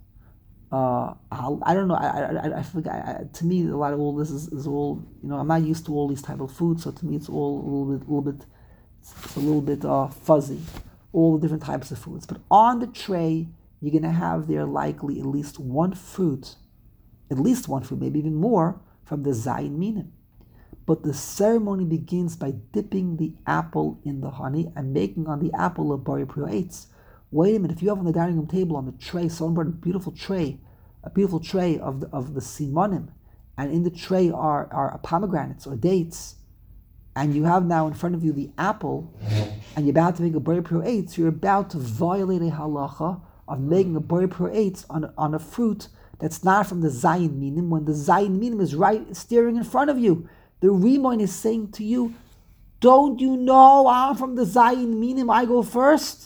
Uh, I don't know. I I, I forget. I, to me, a lot of all this is, is all you know. I'm not used to all these type of foods, so to me, it's all a little bit, a little bit, it's a little bit uh, fuzzy. All the different types of foods, but on the tray, you're gonna have there likely at least one fruit, at least one fruit, maybe even more from the zayin minim. But the ceremony begins by dipping the apple in the honey and making on the apple a bari pri ha'etz. Wait a minute, if you have on the dining room table on the tray, someone brought a beautiful tray, a beautiful tray of the, of the simonim, and in the tray are, are pomegranates or dates, and you have now in front of you the apple, and you're about to make a bari pri ha'etz, you're about to violate a halacha of making a bari pri ha'etz on, on a fruit that's not from the zayin minim, when the zayin minim is right staring in front of you. The rimon is saying to you, don't you know I'm from the zayin minim, I go first?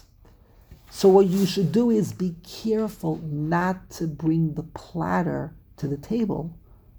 So what you should do is be careful not to bring the platter to the table.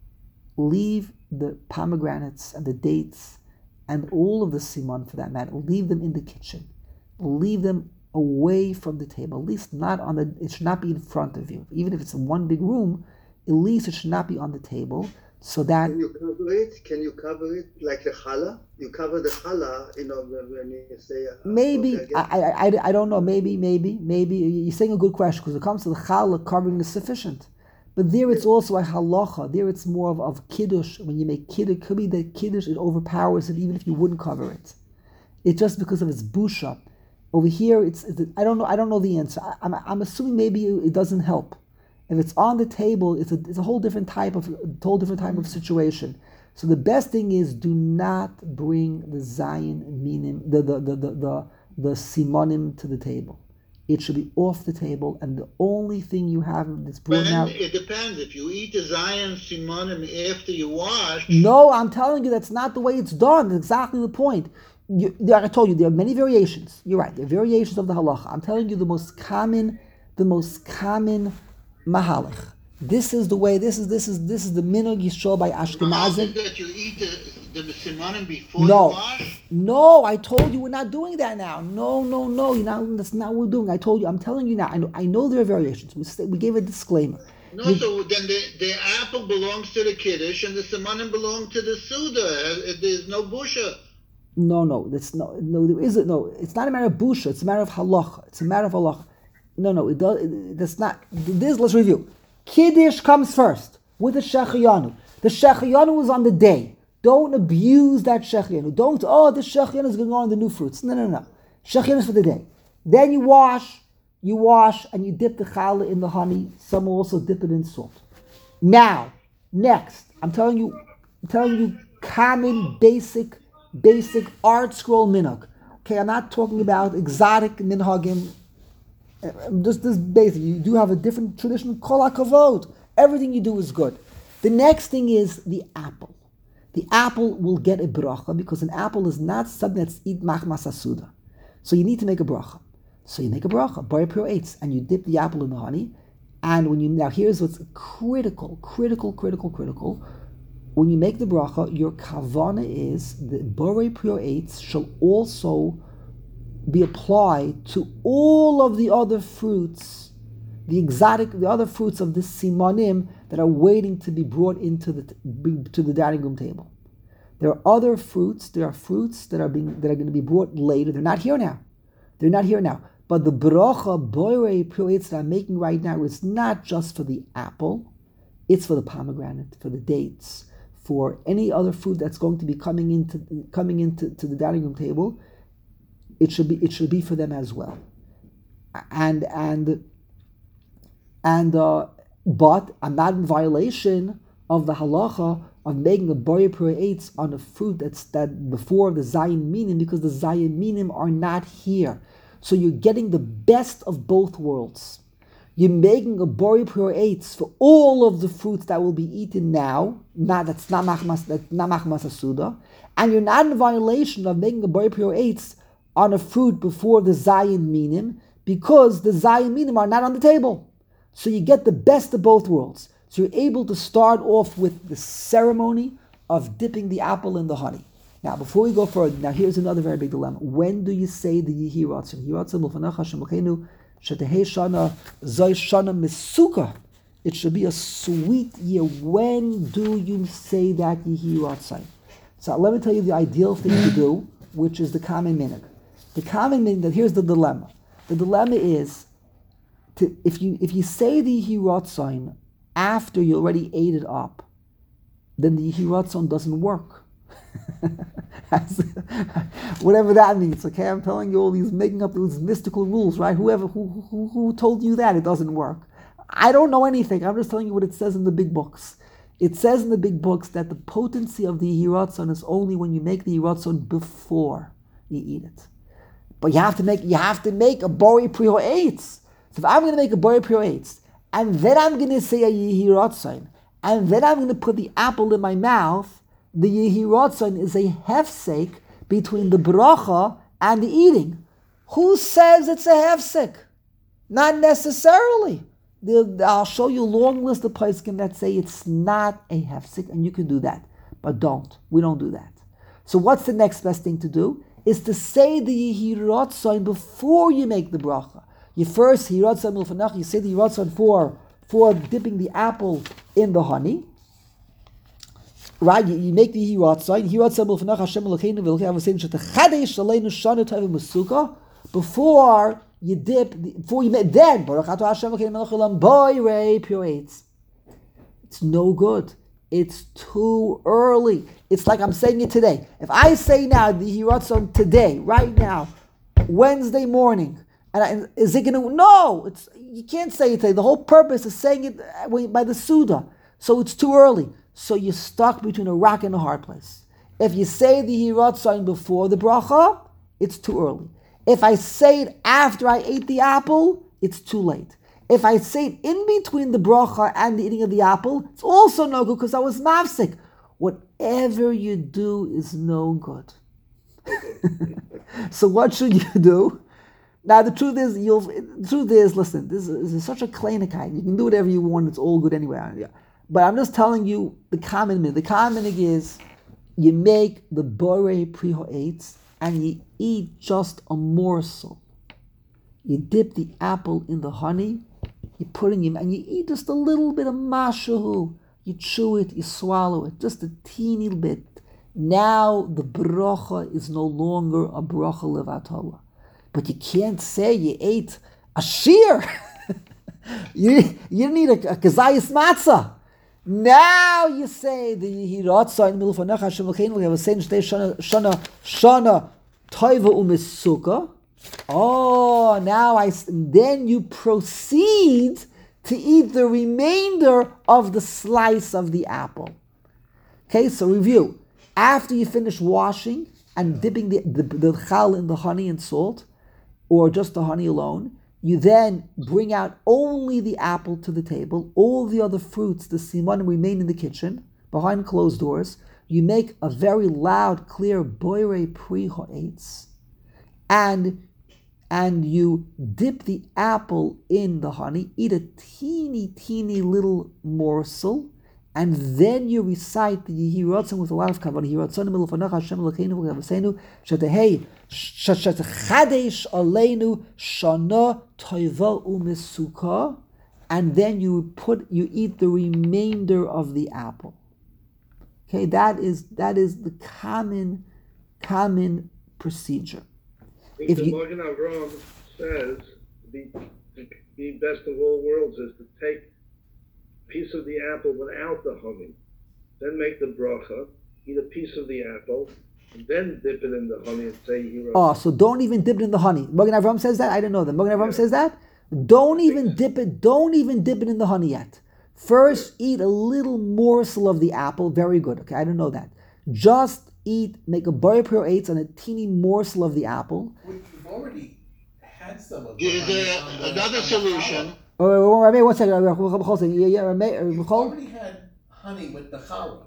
Leave the pomegranates and the dates and all of the simon for that matter, leave them in the kitchen. Leave them away from the table, at least not on the, it should not be in front of you. Even if it's in one big room, at least it should not be on the table. So that can you cover it? Can you cover it like the challah? You cover the challah, you know, when you say. Uh, maybe okay, I, I I I don't know. Maybe maybe maybe you're saying a good question because it comes to the challah, covering is sufficient. But there it's also a halacha. There it's more of, of kiddush. When you make kiddush, it could be that kiddush it overpowers it even if you wouldn't cover it. It's just because of its busha. Over here, it's, it's I don't know. I don't know the answer. I, I'm I'm assuming maybe it doesn't help. If it's on the table, it's a it's a whole different type of a whole different type of situation. So the best thing is do not bring the zayin minim, the the the the, the, the simonim to the table. it should be off the table, and the only thing you have that's brought But out. it depends. If you eat the Zion Simonim after you wash, No, I'm telling you that's not the way it's done. That's exactly the point. You, like I told you, there are many variations. You're right. There are variations of the halacha. I'm telling you the most common, the most common mahalach. This is the way. This is this is this is the minhag yishol by how is Ashkenazim. that you eat the, the Simonim before No, you wash? no. I told you we're not doing that now. No, no, no. You know that's not what we're doing. I told you. I'm telling you now. I know. I know there are variations. We say, we gave a disclaimer. No, You- so then the, the apple belongs to the Kiddush and the Simonim belong to the Suda. Uh, There's no busha. No, no, that's no, no. There isn't. No, it's not a matter of busha. It's a matter of halacha. It's a matter of halacha. No, no, it does. It, that's not. This. Let's review. Kiddush comes first with the shechiyanu. The shechiyanu is on the day. Don't abuse that shechiyanu. Don't. Oh, the shechiyanu is going to go on the new fruits. No, no, no. Shechiyanu is for the day. Then you wash. You wash and you dip the challah in the honey. Some will also dip it in salt. Now, next, I'm telling you, I'm telling you, common, basic. Basic art scroll minhag. Okay, I'm not talking about exotic minhagim. Uh, Just this basic. You do have a different tradition. Kol hakavod. Everything you do is good. The next thing is the apple. The apple will get a bracha because an apple is not something that's eat machmas asuda. So you need to make a bracha. So you make a bracha, bar pure eights, and you dip the apple in the honey. And when you now here's what's critical, critical, critical, critical. When you make the bracha, your kavana is the borei pure eights shall also be applied to all of the other fruits, the exotic, the other fruits of the simanim that are waiting to be brought into the to the dining room table. There are other fruits. There are fruits that are being that are going to be brought later. They're not here now. They're not here now. But the bracha borei pure eights that I'm making right now is not just for the apple. It's for the pomegranate, for the dates, for any other food that's going to be coming into coming into to the dining room table. It should be it should be for them as well. And and and uh, but I'm not in violation of the halacha of making a borei pure eights on a fruit that's that before the zayin minim, because the zayin minim are not here. So you're getting the best of both worlds. You're making a borei pure eights for all of the fruits that will be eaten now. Not that's not machmas that's not machmas asuda, and you're not in violation of making a borei pure eights on a fruit before the zayin minim, because the zayin minim are not on the table. So you get the best of both worlds. So you're able to start off with the ceremony of dipping the apple in the honey. Now, before we go further, now here's another very big dilemma. When do you say the Yehi Ratzon? Yehi Ratzon L'fanacha Hashem Elokeinu Shetehei Shana Zoi Shana Misuka. It should be a sweet year. When do you say that Yehi Ratzon? So let me tell you the ideal thing to do, which is the common minhag. The common minhag, here's the dilemma. The dilemma is, to, if you if you say the Yehi Ratzon after you already ate it up, then the Yehi Ratzon doesn't work. Whatever that means, okay? I'm telling you all these, making up these mystical rules, right? Whoever who, who who told you that it doesn't work? I don't know anything. I'm just telling you what it says in the big books. It says in the big books that the potency of the Yehi Ratzon is only when you make the Yehi Ratzon before you eat it. But you have to make you have to make a borei pure eights. So if I'm going to make a borei pure eights, and then I'm going to say a Yehi Ratzon, and then I'm going to put the apple in my mouth, the Yehi Ratzon is a hefsek between the bracha and the eating. Who says it's a hefsek? Not necessarily. The, I'll show you a long list of poskim that say it's not a hefsek, and you can do that. But don't. We don't do that. So what's the next best thing to do? Is to say the Yehi Ratzon before you make the bracha. You first, Yehi Ratzon L'fanacha, you say the Yehi Ratzon for, for dipping the apple in the honey. Right, you, you make the Yehi Ratzon. Yehi Ratzon L'fanacha Hashem Elokeinu v'Elokeinu Shetechadesh Aleinu Shana Tov Mesuka. Before you dip, before you make, then Baruch Atah Hashem Elokeinu Melech Haolam Borei Pure Eights. It's no good. It's too early. It's like I'm saying it today. If I say now the Yehi Ratzon today, right now, Wednesday morning, and I, is it going to? No, it's you can't say it today. The whole purpose is saying it by the Suda, so it's too early. So you're stuck between a rock and a hard place. If you say the Yehi Ratzon before the bracha, it's too early. If I say it after I ate the apple, it's too late. If I say it in between the bracha and the eating of the apple, it's also no good because I was mafsik. Whatever you do is no good. So what should you do? Now the truth is, you'll. The truth is, listen. This is, this is such a kleinigkeit. You can do whatever you want. It's all good anyway. Yeah. But I'm just telling you the common minhag. The common minhag is you make the borei pri ha'etz and you eat just a morsel. You dip the apple in the honey. You put in your and you eat just a little bit of mashahu. You chew it. You swallow it. Just a teeny bit. Now the bracha is no longer a bracha levatala. But you can't say you ate a shear. you, you didn't eat a, a kazayas matzah. Now you say the Yehiratza in Milfanach Hashem L'chein we have a saying shana shana shana toiva u'mesuka. Oh, now I then you proceed to eat the remainder of the slice of the apple. Okay, so review. After you finish washing and dipping the the, the chal in the honey and salt, or just the honey alone, you then bring out only the apple to the table. All the other fruits, the simanim, remain in the kitchen, behind closed doors. You make a very loud, clear boirei pri ha'etz, and, and you dip the apple in the honey, eat a teeny, teeny little morsel, and then you recite the Yehiratzaim with a lot of kavanah. Yehiratzaim milfanach Hashem L'cheinu v'Yavasenu shetehei shetchadesh aleinu shana toiva u'mesuka, and then you put you eat the remainder of the apple. Okay, that is that is the common common procedure. I think If the you- Magen Avraham says the, the, the best of all worlds is to take a piece of the apple without the honey, then make the bracha, eat a piece of the apple, and then dip it in the honey and say he wrote. Oh, so don't even dip it in the honey. Magen Avraham says that? I didn't know that. Magen Avraham says that? Don't even dip it, don't even dip it in the honey yet. First, eat a little morsel of the apple. Very good. Okay, I didn't know that. Just eat, make a boirei pri ha'etz on a teeny morsel of the apple. We've already had some of There's the- a, on the- another on the solution. challah. Oh, wait, wait, one second. Yeah, yeah, We've Michal? already had honey with the challah.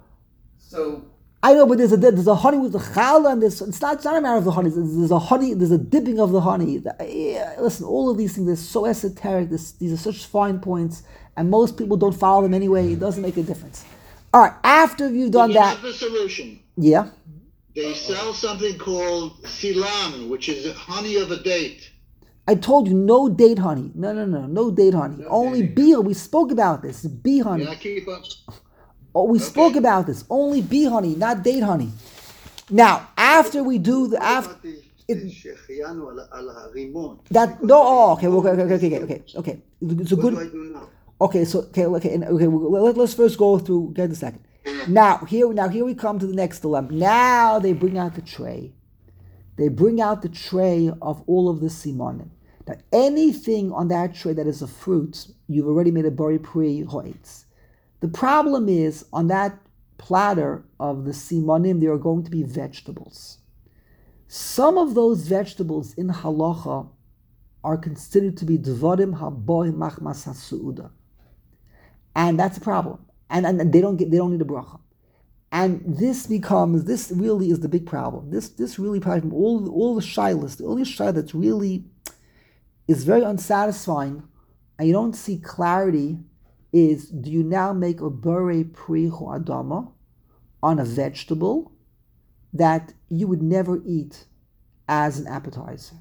So I know, but there's a there's a honey with the challah, and there's it's not it's not a matter of the honey. There's, there's a honey. There's a dipping of the honey. The, yeah, listen, all of these things are so esoteric. This, these are such fine points, and most people don't follow them anyway. It doesn't make a difference. All right, after you've done There's that, another solution. yeah. They sell something called silan, which is honey of a date. I told you no date honey. No, no, no, no date honey. No Only dating. bee. We spoke about this. Bee honey. Yeah, keep up. Oh, we Okay. spoke about this. Only bee honey, not date honey. Now, after we do the after. it- שהחיינו על- על הרימון. That no, oh, okay, okay, okay, okay, okay, okay, okay. It's a What do I good. do now? Okay, so okay, okay, and- okay. well, Let, let's first go through. Get a second. Now here, now here we come to the next dilemma. Now they bring out the tray. They bring out the tray of all of the simonim. Now anything on that tray that is a fruit, you've already made a borei pri ha'etz. The problem is on that platter of the simonim, there are going to be vegetables. Some of those vegetables in halacha are considered to be dvarim haboy machmas hasuuda, and that's a problem. And, and they don't get they don't need a bracha. And this becomes this really is the big problem. This this really probably all all the shilas, the only shayla that's really is very unsatisfying, and you don't see clarity. Is do you now make a borei pri ha'adama on a vegetable that you would never eat as an appetizer?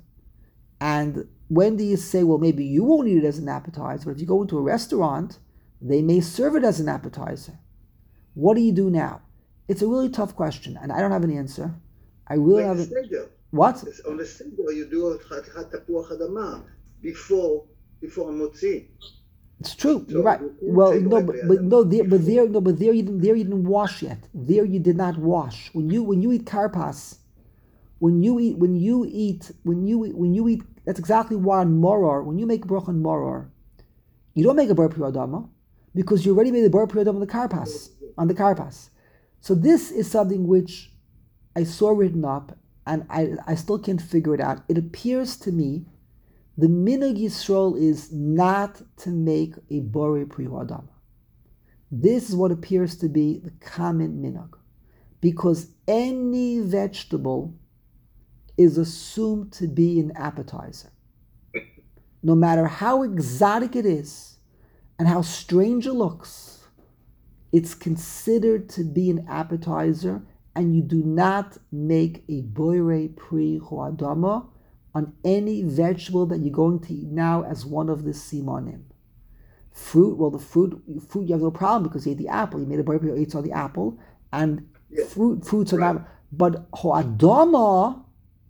And when do you say, well, maybe you won't eat it as an appetizer, but if you go into a restaurant, they may serve it as an appetizer. What do you do now? It's a really tough question, and I don't have an answer. I really Like have the a, seder. what? On the seder, you do a חתיכת תפוח אדמה before before המוציא. It's true. So You're right. you can't Well, take no, away but, the but other no, there, but before. there, no, but there you didn't, there you didn't wash yet. There you did not wash. When you when you eat karpas, when you eat when you eat when you eat, when you eat, that's exactly why on moror, when you make bracha on moror, you don't make a bar pri adama because you already made the bar pri adama on the karpas on the karpas. So this is something which I saw written up, and I, I still can't figure it out. It appears to me the minhag Yisrael is not to make a borei pri adama. This is what appears to be the common minhag, because any vegetable is assumed to be an appetizer. No matter how exotic it is and how strange it looks, it's considered to be an appetizer, and you do not make a borei pri adama on any vegetable that you're going to eat now as one of the simanim. Fruit, well, the fruit, fruit you have no problem because you ate the apple. You made a borei pri, you ate on the apple, and Yeah. fruit, fruits are Right. not. But ho'adama,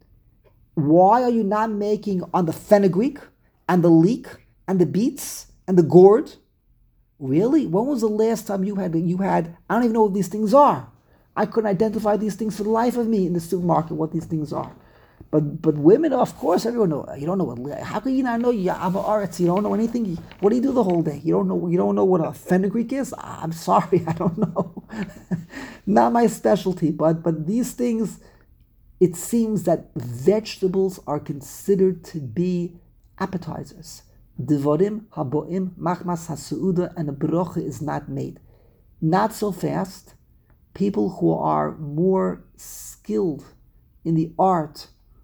why are you not making on the fenugreek and the leek and the beets and the gourd? Really? When was the last time you had you had? I don't even know what these things are. I couldn't identify these things for the life of me in the supermarket what these things are. But but women, of course, everyone know. You don't know what. How can you not know? You have aretz. You don't know anything. What do you do the whole day? You don't know. You don't know what a fenugreek is. I'm sorry, I don't know. Not my specialty. But but these things, it seems that vegetables are considered to be appetizers. Devarim haboim machmas hasuuda, and a bracha is not made. Not so fast. People who are more skilled in the art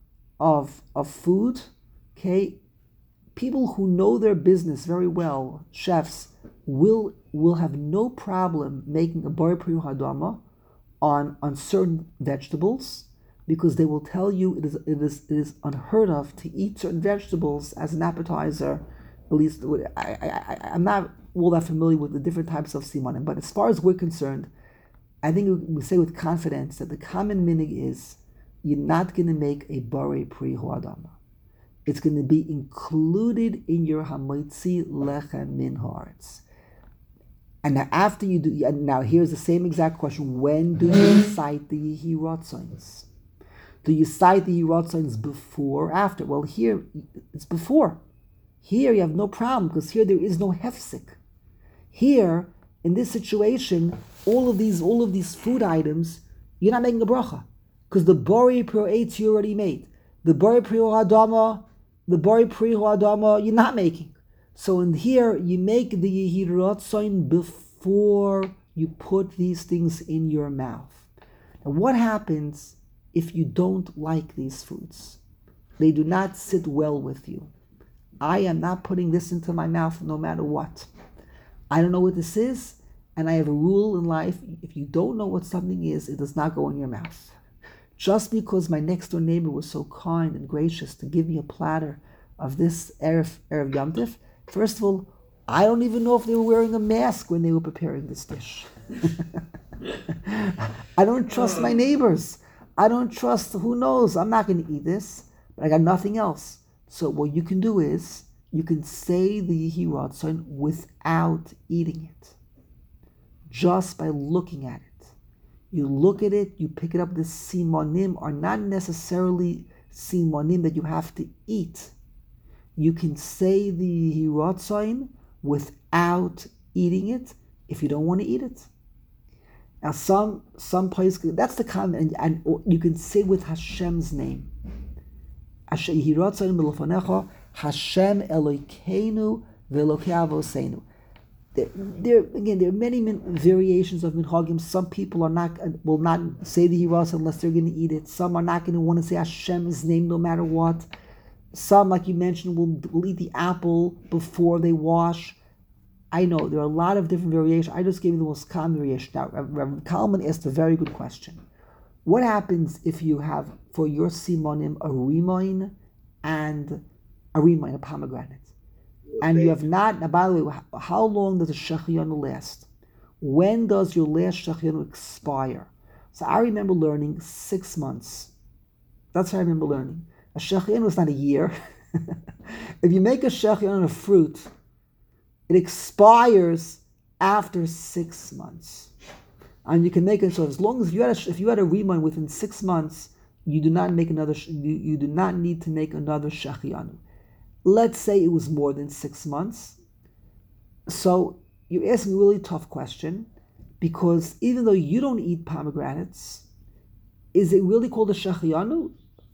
of of food, okay, people who know their business very well, chefs, will will have no problem making a borei pri hadama on on certain vegetables, because they will tell you it is it is it is unheard of to eat certain vegetables as an appetizer. At least I, I, I I'm not all that familiar with the different types of simanim, but as far as we're concerned, I think we say with confidence that the common minhag is you're not going to make a borei pri adama. It's going to be included in your hamoitzi lechem min haaretz. And now after you do, and now here's the same exact question: when do you cite the yehi ratzons? Do you cite the yehi ratzons before or after? Well, here it's before. Here you have no problem because here there is no hefsek. Here in this situation, all of these all of these food items, you're not making a bracha. Because the borei pri eitz you already made. The borei pri hadama, the borei pri hadama, you're not making. So in here, you make the yehi ratzon before you put these things in your mouth. Now what happens if you don't like these foods? They do not sit well with you. I am not putting this into my mouth no matter what. I don't know what this is, and I have a rule in life: if you don't know what something is, it does not go in your mouth. Just because my next door neighbor was so kind and gracious to give me a platter of this Erev, Erev Yom Tif, first of all, I don't even know if they were wearing a mask when they were preparing this dish. I don't trust my neighbors. I don't trust, who knows, I'm not going to eat this, but I got nothing else. So what you can do is, you can say the yehi ratzon without eating it, just by looking at it. You look at it, you pick it up. The simanim are not necessarily simanim that you have to eat. You can say the yehi ratzon without eating it if you don't want to eat it. Now, some some places, that's the comment, and, and you can say with Hashem's name. Yehi ratzon milofanecha, Hashem Elokeinu v'Elokei Avoseinu. There, there again, there are many variations of minhagim. Some people are not will not say the yiras unless they're going to eat it. Some are not going to want to say Hashem's name no matter what. Some, like you mentioned, will will eat the apple before they wash. I know there are a lot of different variations. I just gave you the most common variation. Now, Reverend Kalman asked a very good question. What happens if you have for your simonim a rimoin and a rimoin, a pomegranate? And you have not, now by the way, how long does a shechiyanu last? When does your last shechiyanu expire? So I remember learning six months. That's what I remember learning. A shechiyanu is not a year. If you make a shechiyanu on a fruit, it expires after six months. And you can make it so as long as you had a, if you had a riman within six months, you do not make another. You, you do not need to make another shechiyanu. Let's say it was more than six months. So you ask me a really tough question, because even though you don't eat pomegranates, is it really called a shechiyanu?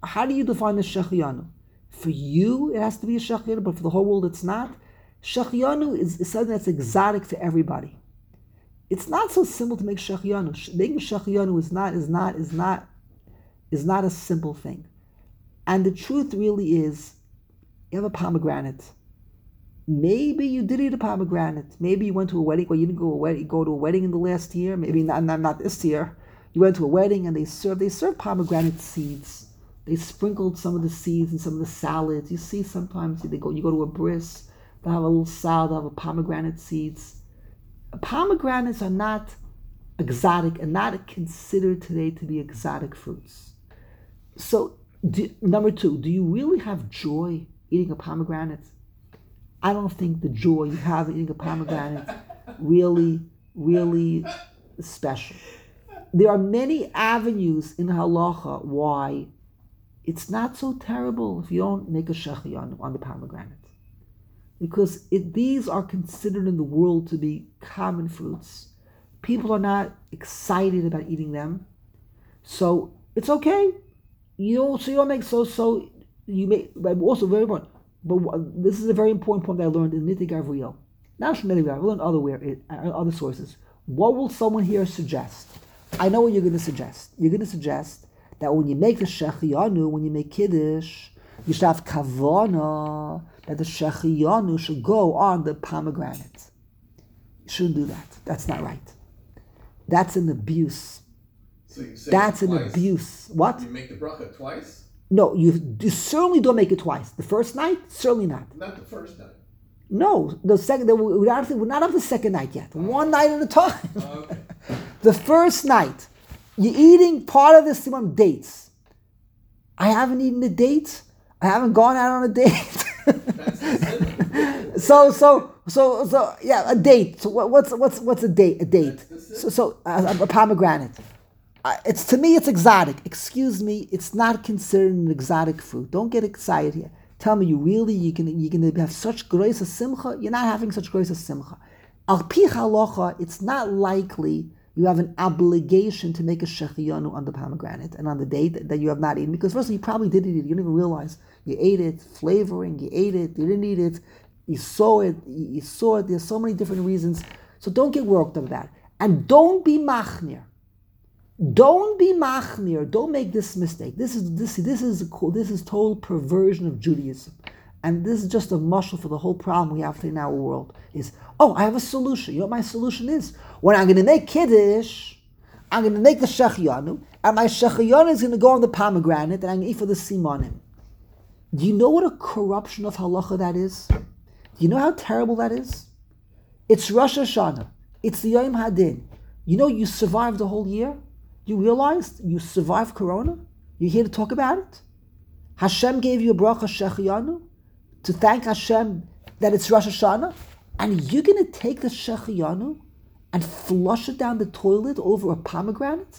how do you define the Shechianu? For you, it has to be a Shechianu, but for the whole world, it's not. Shechianu is, is something that's exotic to everybody. It's not so simple to make Shechianu. Making Shechianu is not is not is not is not a simple thing. And the truth really is, you have a pomegranate. Maybe you did eat a pomegranate. Maybe you went to a wedding, or you didn't go to a wedding, go to a wedding in the last year. Maybe not, not, not this year. You went to a wedding and they served they served pomegranate seeds. They sprinkled some of the seeds in some of the salads. You see, sometimes they go. You go to a bris. They have a little salad. They have a pomegranate seeds. Pomegranates are not exotic and not considered today to be exotic fruits. So, do, number two, do you really have joy eating a pomegranate? I don't think the joy you have eating a pomegranate really, really is special. There are many avenues in halacha why it's not so terrible if you don't make a shechianu on the pomegranate. Because it, these are considered in the world to be common fruits. People are not excited about eating them. So it's okay. You don't, so you don't make so, so you make, but also very important. But this is a very important point that I learned in Nitei Gavriel. Not from Nitei Gavriel, I learned other, other sources. What will someone here suggest? I know what you're going to suggest. You're going to suggest that when you make the shechianu, when you make kiddush, you should have kavana, that the shechianu should go on the pomegranate. You shouldn't do that. That's not right. That's an abuse. So you say That's it an twice. abuse. What? You make the bracha twice? No, you, you certainly don't make it twice. The first night, certainly not. Not the first time. No, the second. The, we're, not, we're not up the second night yet. One night at a time. Okay. The first night, you're eating part of the simon dates. I haven't eaten a date. I haven't gone out on a date. That's the sin. so so so so yeah, a date. So what, what's what's what's a date? A date. That's the So so uh, a pomegranate. Uh, it's to me, it's exotic. Excuse me, it's not considered an exotic fruit. Don't get excited here. Tell me, you really you can you can have such groisa simcha? You're not having such groisa simcha. Al pi halacha, it's not likely you have an obligation to make a shechianu on the pomegranate and on the date that you have not eaten, because first of all, you probably did eat it. You didn't even realize you ate it, flavoring. You ate it. You didn't eat it. You saw it. You saw it. There's so many different reasons. So don't get worked up about it, and don't be machnir. Don't be machnir. Don't make this mistake. This is this this is a cool, this is total perversion of Judaism, and this is just a mushal for the whole problem we have today in our world. Is oh, I have a solution. You know what my solution is? When I'm going to make kiddush, I'm going to make the shechianu, and my shechianu is going to go on the pomegranate, and I'm going to eat for the simonim. Do you know what a corruption of halacha that is? Do you know how terrible that is? It's Rosh Hashanah. It's the Yom Hadin. You know you survived the whole year? You realized you survived Corona? You're here to talk about it? Hashem gave you a bracha shechianu to thank Hashem that it's Rosh Hashanah, and you're going to take the shechianu and flush it down the toilet over a pomegranate?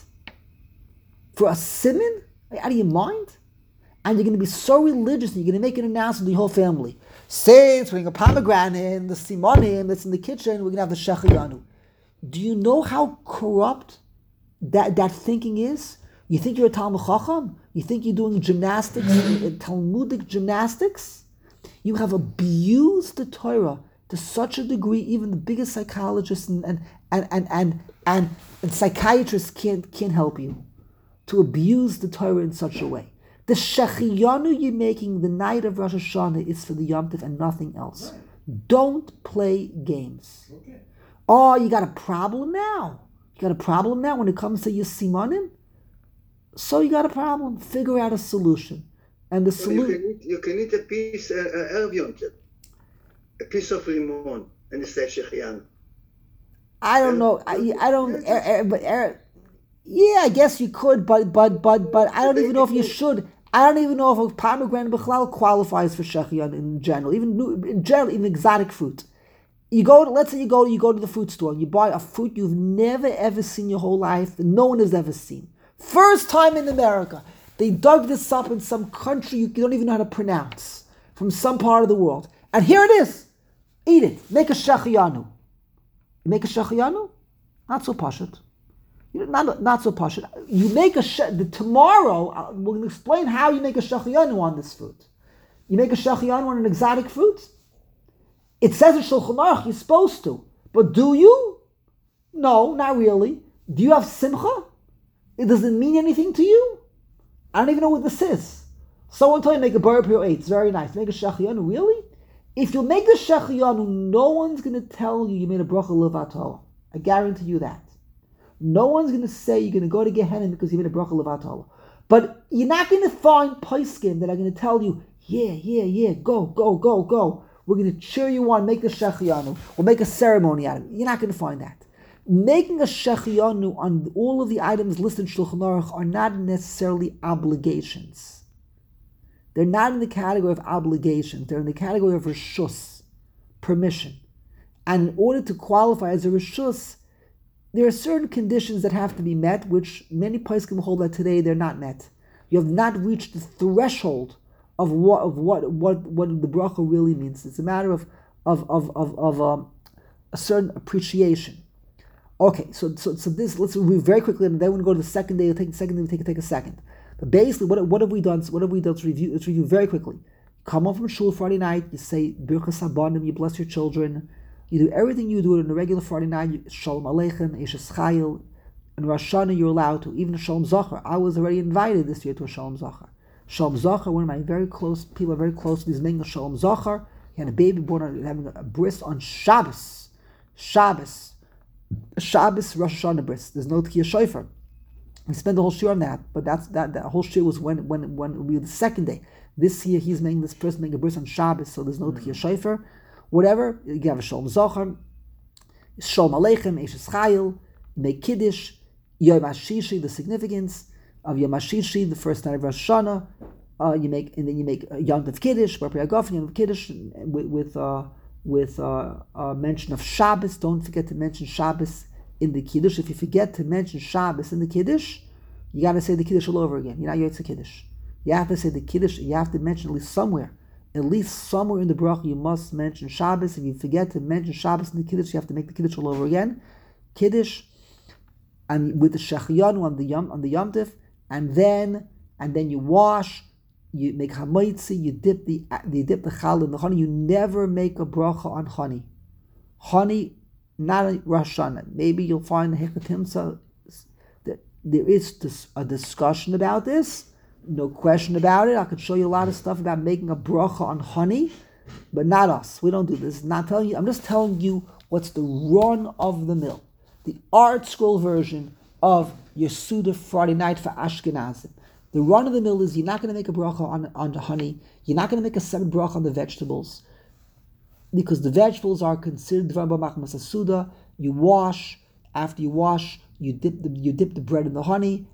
For a simon? Are you out of your mind? And you're going to be so religious and you're going to make an announcement to the whole family. Since we're going to pomegranate in the simonim that's in the kitchen, we're going to have the shechianu. Do you know how corrupt that, that thinking is? You think you're a Talmud Chacham? You think you're doing gymnastics, Talmudic gymnastics? You have abused the Torah to such a degree, even the biggest psychologists and and and and, and, and, and psychiatrists can't can't help you to abuse the Torah in such a way. The shechianu you're making the night of Rosh Hashanah is for the Yom Tov and nothing else. Right. Don't play games. Okay. Oh, you got a problem now. You got a problem now when it comes to your simanim? So you got a problem. Figure out a solution. And the Well, solution... you, can eat, you can eat a piece, uh, uh, Erev Yom Tov, a piece of limon, and it's a shechianu. I don't know. I, I don't... Er, er, but er, yeah, I guess you could, but but but but I don't even know if you should. I don't even know if a pomegranate bichlal qualifies for shechianu in general. Even in general, even exotic fruit. You go to, let's say you go you go to the fruit store and you buy a fruit you've never ever seen your whole life, that no one has ever seen. First time in America. They dug this up in some country you don't even know how to pronounce, from some part of the world. And here it is. Eat it. Make a shechianu. Make a shechianu? Not so pashut. You know, not not so pashut. You make a she- the, tomorrow. Uh, we're going to explain how you make a shechiyanu on this fruit. You make a shechiyanu on an exotic fruit. It says in Shulchan Aruch you're supposed to, but do you? No, not really. Do you have simcha? It doesn't mean anything to you. I don't even know what this is. Someone told you to make a bar pure eight. It's very nice. Make a shechiyanu. Really? If you make the shechiyanu, no one's going to tell you you made a bracha levat Torah. I guarantee you that. No one's going to say you're going to go to Gehenna because you made a bracha levat Torah. But you're not going to find poskim that are going to tell you, yeah, yeah, yeah, go, go, go, go. We're going to cheer you on, make the shechiyanu. We'll make a ceremony out of it. You're not going to find that. Making a shechiyanu on all of the items listed in Shulchan Aruch are not necessarily obligations. They're not in the category of obligations. They're in the category of reshus, permission. And in order to qualify as a reshus, there are certain conditions that have to be met, which many poskim hold that today they're not met. You have not reached the threshold of what of what what, what the bracha really means. It's a matter of of of of, of um, a certain appreciation. Okay, so so so this let's review very quickly, and then we'll go to the second day. We'll take the second day. We'll take take a second. But basically, what what have we done? What have we done? Let's review. Let's review very quickly. Come home from shul Friday night. You say Birchas Habanim. You bless your children. You do everything you do on a regular Friday night. Shalom Aleichem, Eshes Chayil, and Rosh Hashanah you're allowed to. Even a Shalom Zachar. I was already invited this year to a Shalom Zachar. Shalom Zachar, one of my very close people, are very close to me, is making a Shalom Zachar. He had a baby born on, having a bris on Shabbos. Shabbos. Shabbos, Rosh Hashanah bris. There's no Tkiyah Shofar. We spent the whole shir on that, but that's that. That whole shir was when when when it would be the second day. This year he's making this person making a bris on Shabbos, so there's no mm-hmm. Tkiyah Shofar. Whatever, you have a Shalom Zachar, Shalom Aleichem, Eshes Chayil, make Kiddush, Yom HaShishi, the significance of Yom HaShishi, the first night of Rosh Hashanah. Uh, you make and then you make Yom Tov Kiddush, Bar Pri Hagaf, Yom Tov Kiddush with with uh, with uh, uh, mention of Shabbos. Don't forget to mention Shabbos in the Kiddush. If you forget to mention Shabbos in the Kiddush, you got to say the Kiddush all over again. You're not Yotze Kiddush. You have to say the Kiddush. You have to mention at least somewhere. At least somewhere in the bracha you must mention Shabbos. If you forget to mention Shabbos in the Kiddush, you have to make the Kiddush all over again. Kiddush, and with the shechiyanu on the yom on the yom tif, and then and then you wash. You make hamaitzi. You dip the you dip the chal in the honey. You never make a bracha on honey. Honey, not a Rosh Hashanah. Maybe you'll find the Hekatimsa that there is this, a discussion about this. No question about it. I could show you a lot of stuff about making a bracha on honey, but not us. We don't do this. Not telling you. I'm just telling you what's the run of the mill, the art scroll version of your Suda Friday night for Ashkenazim. The run of the mill is you're not going to make a bracha on, on the honey. You're not going to make a separate bracha on the vegetables, because the vegetables are considered dvar b'machmas Suda. You wash. After you wash, you dip the you dip the bread in the honey.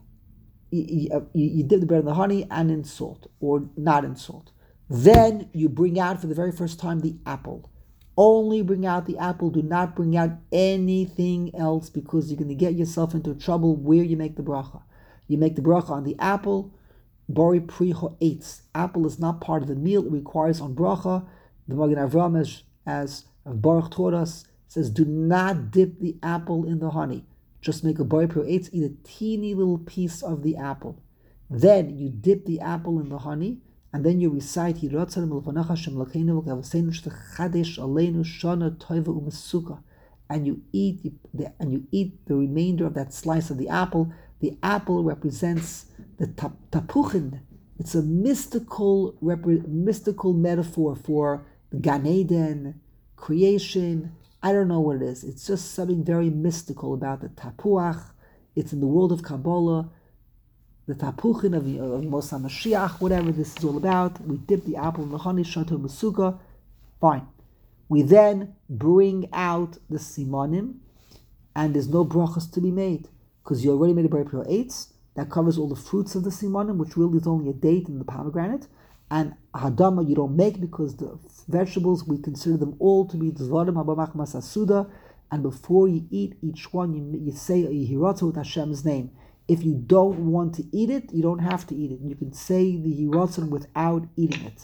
You, you, you dip the bread in the honey and in salt, or not in salt. Then you bring out for the very first time the apple. Only bring out the apple. Do not bring out anything else, because you're going to get yourself into trouble where you make the bracha. You make the bracha on the apple. Bori priho eitz. Apple is not part of the meal. It requires on bracha. The Magen Avraham, as, as Baruch taught us, says, do not dip the apple in the honey. Just make a bori priho eitz. Eat a teeny little piece of the apple. Then you dip the apple in the honey, and then you recite Yiratzon Milvanacha Shem Lakeinu V'Kavaseinu Shtachadesh Aleinu Shana Toiva U'Mesuka, and you eat the and you eat the remainder of that slice of the apple. The apple represents the tap, tapuchin. It's a mystical repre, mystical metaphor for the Gan Eden, creation. I don't know what it is. It's just something very mystical about the tapuach. It's in the world of Kabbalah. The tapuchin of, of Moshe Mashiach, whatever this is all about. We dip the apple in the honey, shato masuka. Fine. We then bring out the simanim, and there's no brachas to be made, because you already made a bari prior eitz that covers all the fruits of the simanim, which really is only a date and the pomegranate. And hadama you don't make, because the vegetables, we consider them all to be dvarim habamach masasuda, and before you eat each one, you, you say a yehirotza with Hashem's name. If you don't want to eat it, you don't have to eat it. You can say the yiratzon without eating it.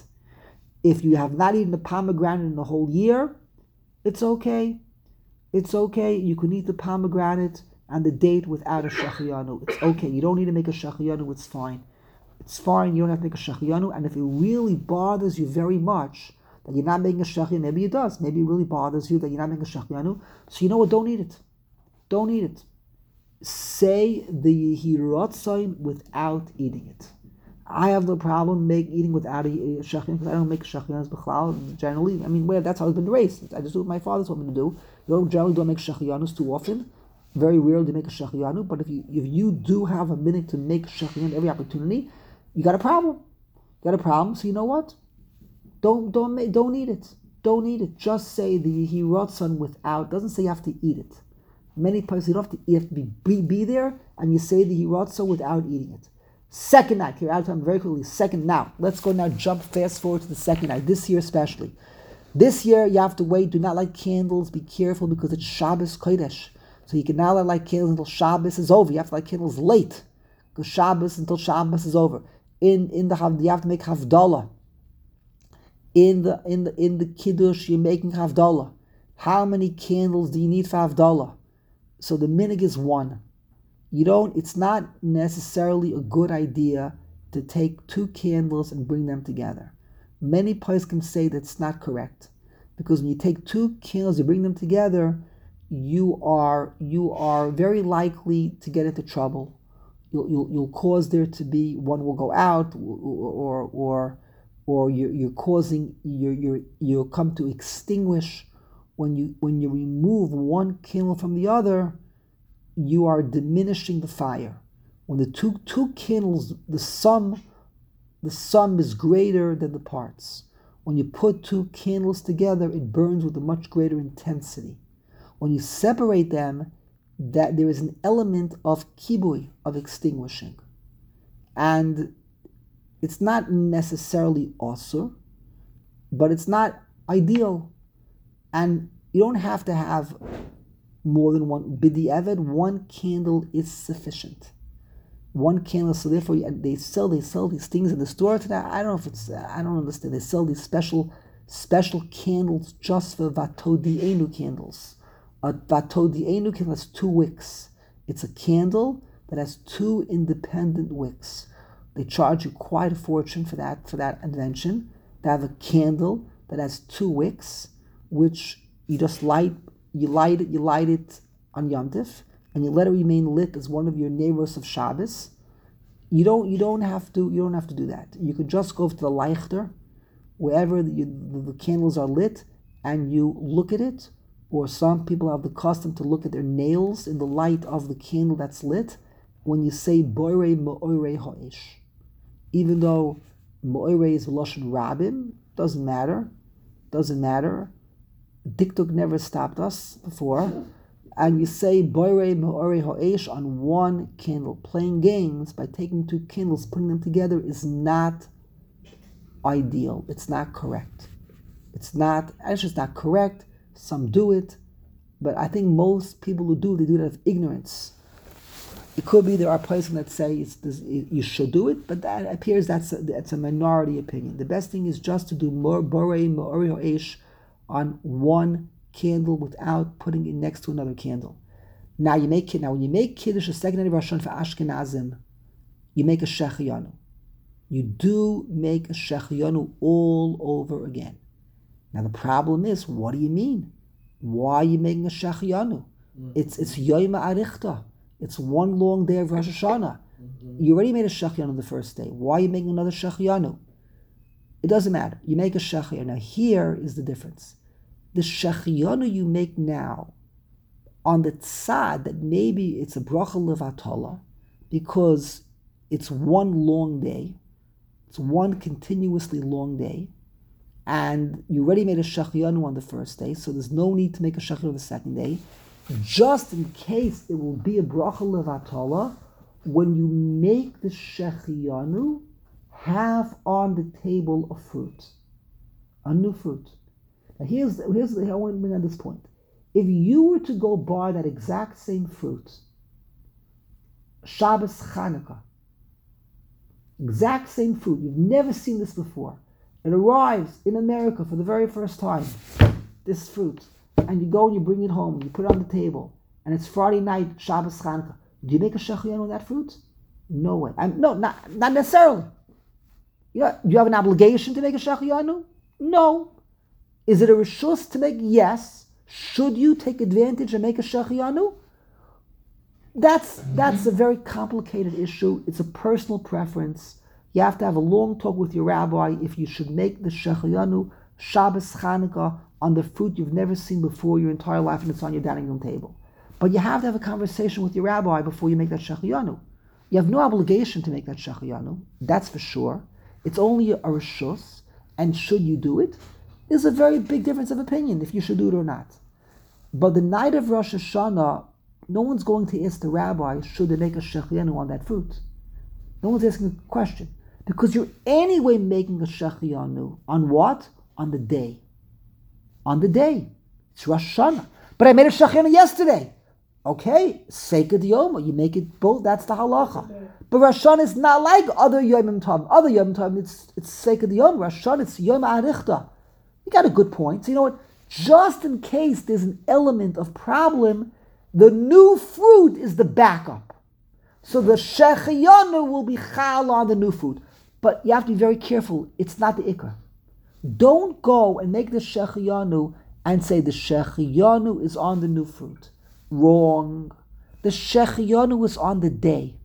If you have not eaten the pomegranate in the whole year, it's okay. It's okay. You can eat the pomegranate and the date without a shachiyanu. It's okay. You don't need to make a shachiyanu. It's fine. It's fine. You don't have to make a shachiyanu. And if it really bothers you very much that you're not making a shachiyanu, maybe it does. Maybe it really bothers you that you're not making a shachiyanu. So you know what? Don't eat it. Don't eat it. Say the Yehiratzon without eating it. I have no problem make eating without a shachyan because I don't make shachyanas b'chlal generally. I mean, well, that's how I've been raised. I just do what my father told me to do. You don't generally don't make shachyanus too often. Very rarely to make a shachianu, but if you if you do have a minute to make shachian every opportunity, you got a problem. You got a problem. So you know what? Don't don't make, don't eat it. Don't eat it. Just say the Yehiratzon without. Doesn't say you have to eat it. Many places you don't have to. You have to be be, be there, and you say the Yehiratzon without eating it. Second night, here out of time very quickly. Second now. Let's go now. Jump fast forward to the second night. This year especially. This year you have to wait. Do not light candles. Be careful because it's Shabbos Kodesh. So you can now light candles until Shabbos is over. You have to light candles late because Shabbos until Shabbos is over. In in the you have to make Havdalah. In the in the in the Kiddush you're making Havdalah. How many candles do you need for Havdalah? So the minig is one. You don't. It's not necessarily a good idea to take two candles and bring them together. Many places can say that's not correct because when you take two candles, you bring them together. You are you are very likely to get into trouble. You'll you'll, you'll cause there to be one will go out, or or or you're, you're causing you you you'll come to extinguish when you when you remove one candle from the other. You are diminishing the fire. When the two two candles, the sum the sum is greater than the parts. When you put two candles together, it burns with a much greater intensity. When you separate them, that there is an element of kibui, of extinguishing. And it's not necessarily asur, but it's not ideal. And you don't have to have more than one. B'di'evet, one candle is sufficient. One candle, so therefore they sell they sell these things in the store today. I don't know if it's, I don't understand. They sell these special special candles just for Vatodi'enu candles. A Vatodi'enu candle has two wicks. It's a candle that has two independent wicks. They charge you quite a fortune for that for that invention. They have a candle that has two wicks, which you just light. You light it. You light it on Yom Tif, and you let it remain lit as one of your neighbors of Shabbos. You don't. You don't have to. You don't have to do that. You could just go to the Leichter, wherever the, the, the candles are lit, and you look at it. Or some people have the custom to look at their nails in the light of the candle that's lit. When you say Boirei Me'orei Ha'esh, even though Me'orei is Lashon Rabim, doesn't matter. Doesn't matter. Diktuk never stopped us before. And you say Boirei Me'orei Ha'esh on one candle. Playing games by taking two candles, putting them together is not ideal. It's not correct. It's not, it's just not correct. Some do it, but I think most people who do, they do it out of ignorance. It could be there are places that say it's this, you should do it, but that appears that's a, that's a minority opinion. The best thing is just to do more Borei Me'orei Ha'esh on one candle without putting it next to another candle. Now you make now when you make Kiddush, the second night of Rosh Hashanah for Ashkenazim, you make a Shechiyanu. You do make a Shechiyanu all over again. Now the problem is, what do you mean? Why are you making a Shechiyanu? Mm-hmm. It's it's Yom Arichta. It's one long day of Rosh Hashanah. Mm-hmm. You already made a Shechiyanu the first day. Why are you making another Shechiyanu? It doesn't matter. You make a Shechiyanu. Now here is the difference. The Shechiyanu you make now, on the tzad that maybe it's a bracha levatala, because it's one long day, it's one continuously long day, and you already made a shechiyanu on the first day, so there's no need to make a shechiyanu on the second day. Just in case it will be a bracha levatala, when you make the shechiyanu, have on the table a fruit, a new fruit. Now here's here's I want to bring on this point. If you were to go buy that exact same fruit, Shabbos Chanukah, exact same fruit, you've never seen this before. It arrives in America for the very first time, this fruit, and you go and you bring it home, you put it on the table, and it's Friday night, Shabbos Chanukah, do you make a Shechianu on that fruit? No way. I'm, no, not, not necessarily. You know, do you have an obligation to make a Shechianu? No. Is it a reshus to make? Yes. Should you take advantage and make a Shechianu? That's that's a very complicated issue. It's a personal preference. You have to have a long talk with your rabbi if you should make the Shechianu Shabbos Chanukah on the fruit you've never seen before your entire life and it's on your dining room table. But you have to have a conversation with your rabbi before you make that Shechianu. You have no obligation to make that Shechianu, that's for sure. It's only a reshus, and should you do it? There's a very big difference of opinion if you should do it or not. But the night of Rosh Hashanah, no one's going to ask the rabbi, should they make a Shechianu on that fruit? No one's asking the question. Because you're anyway making a Shechianu. On what? On the day. On the day. It's Rosh Hashanah. But I made a Shechianu yesterday. Okay, Seikad Yoma, you make it both, that's the halacha. Okay. But Rosh Hashanah is not like other Yomim Tov. Other Yomim Tov, it's, it's Seikad Yom. Rosh Hashanah, it's Yom Arichta. You got a good point. So you know what? Just in case there's an element of problem, the new fruit is the backup. So the Shechianu will be chal on the new fruit. But you have to be very careful. It's not the ikar. Don't go and make the Shechianu and say the Shechianu is on the new fruit. Wrong. The Shechianu is on the day.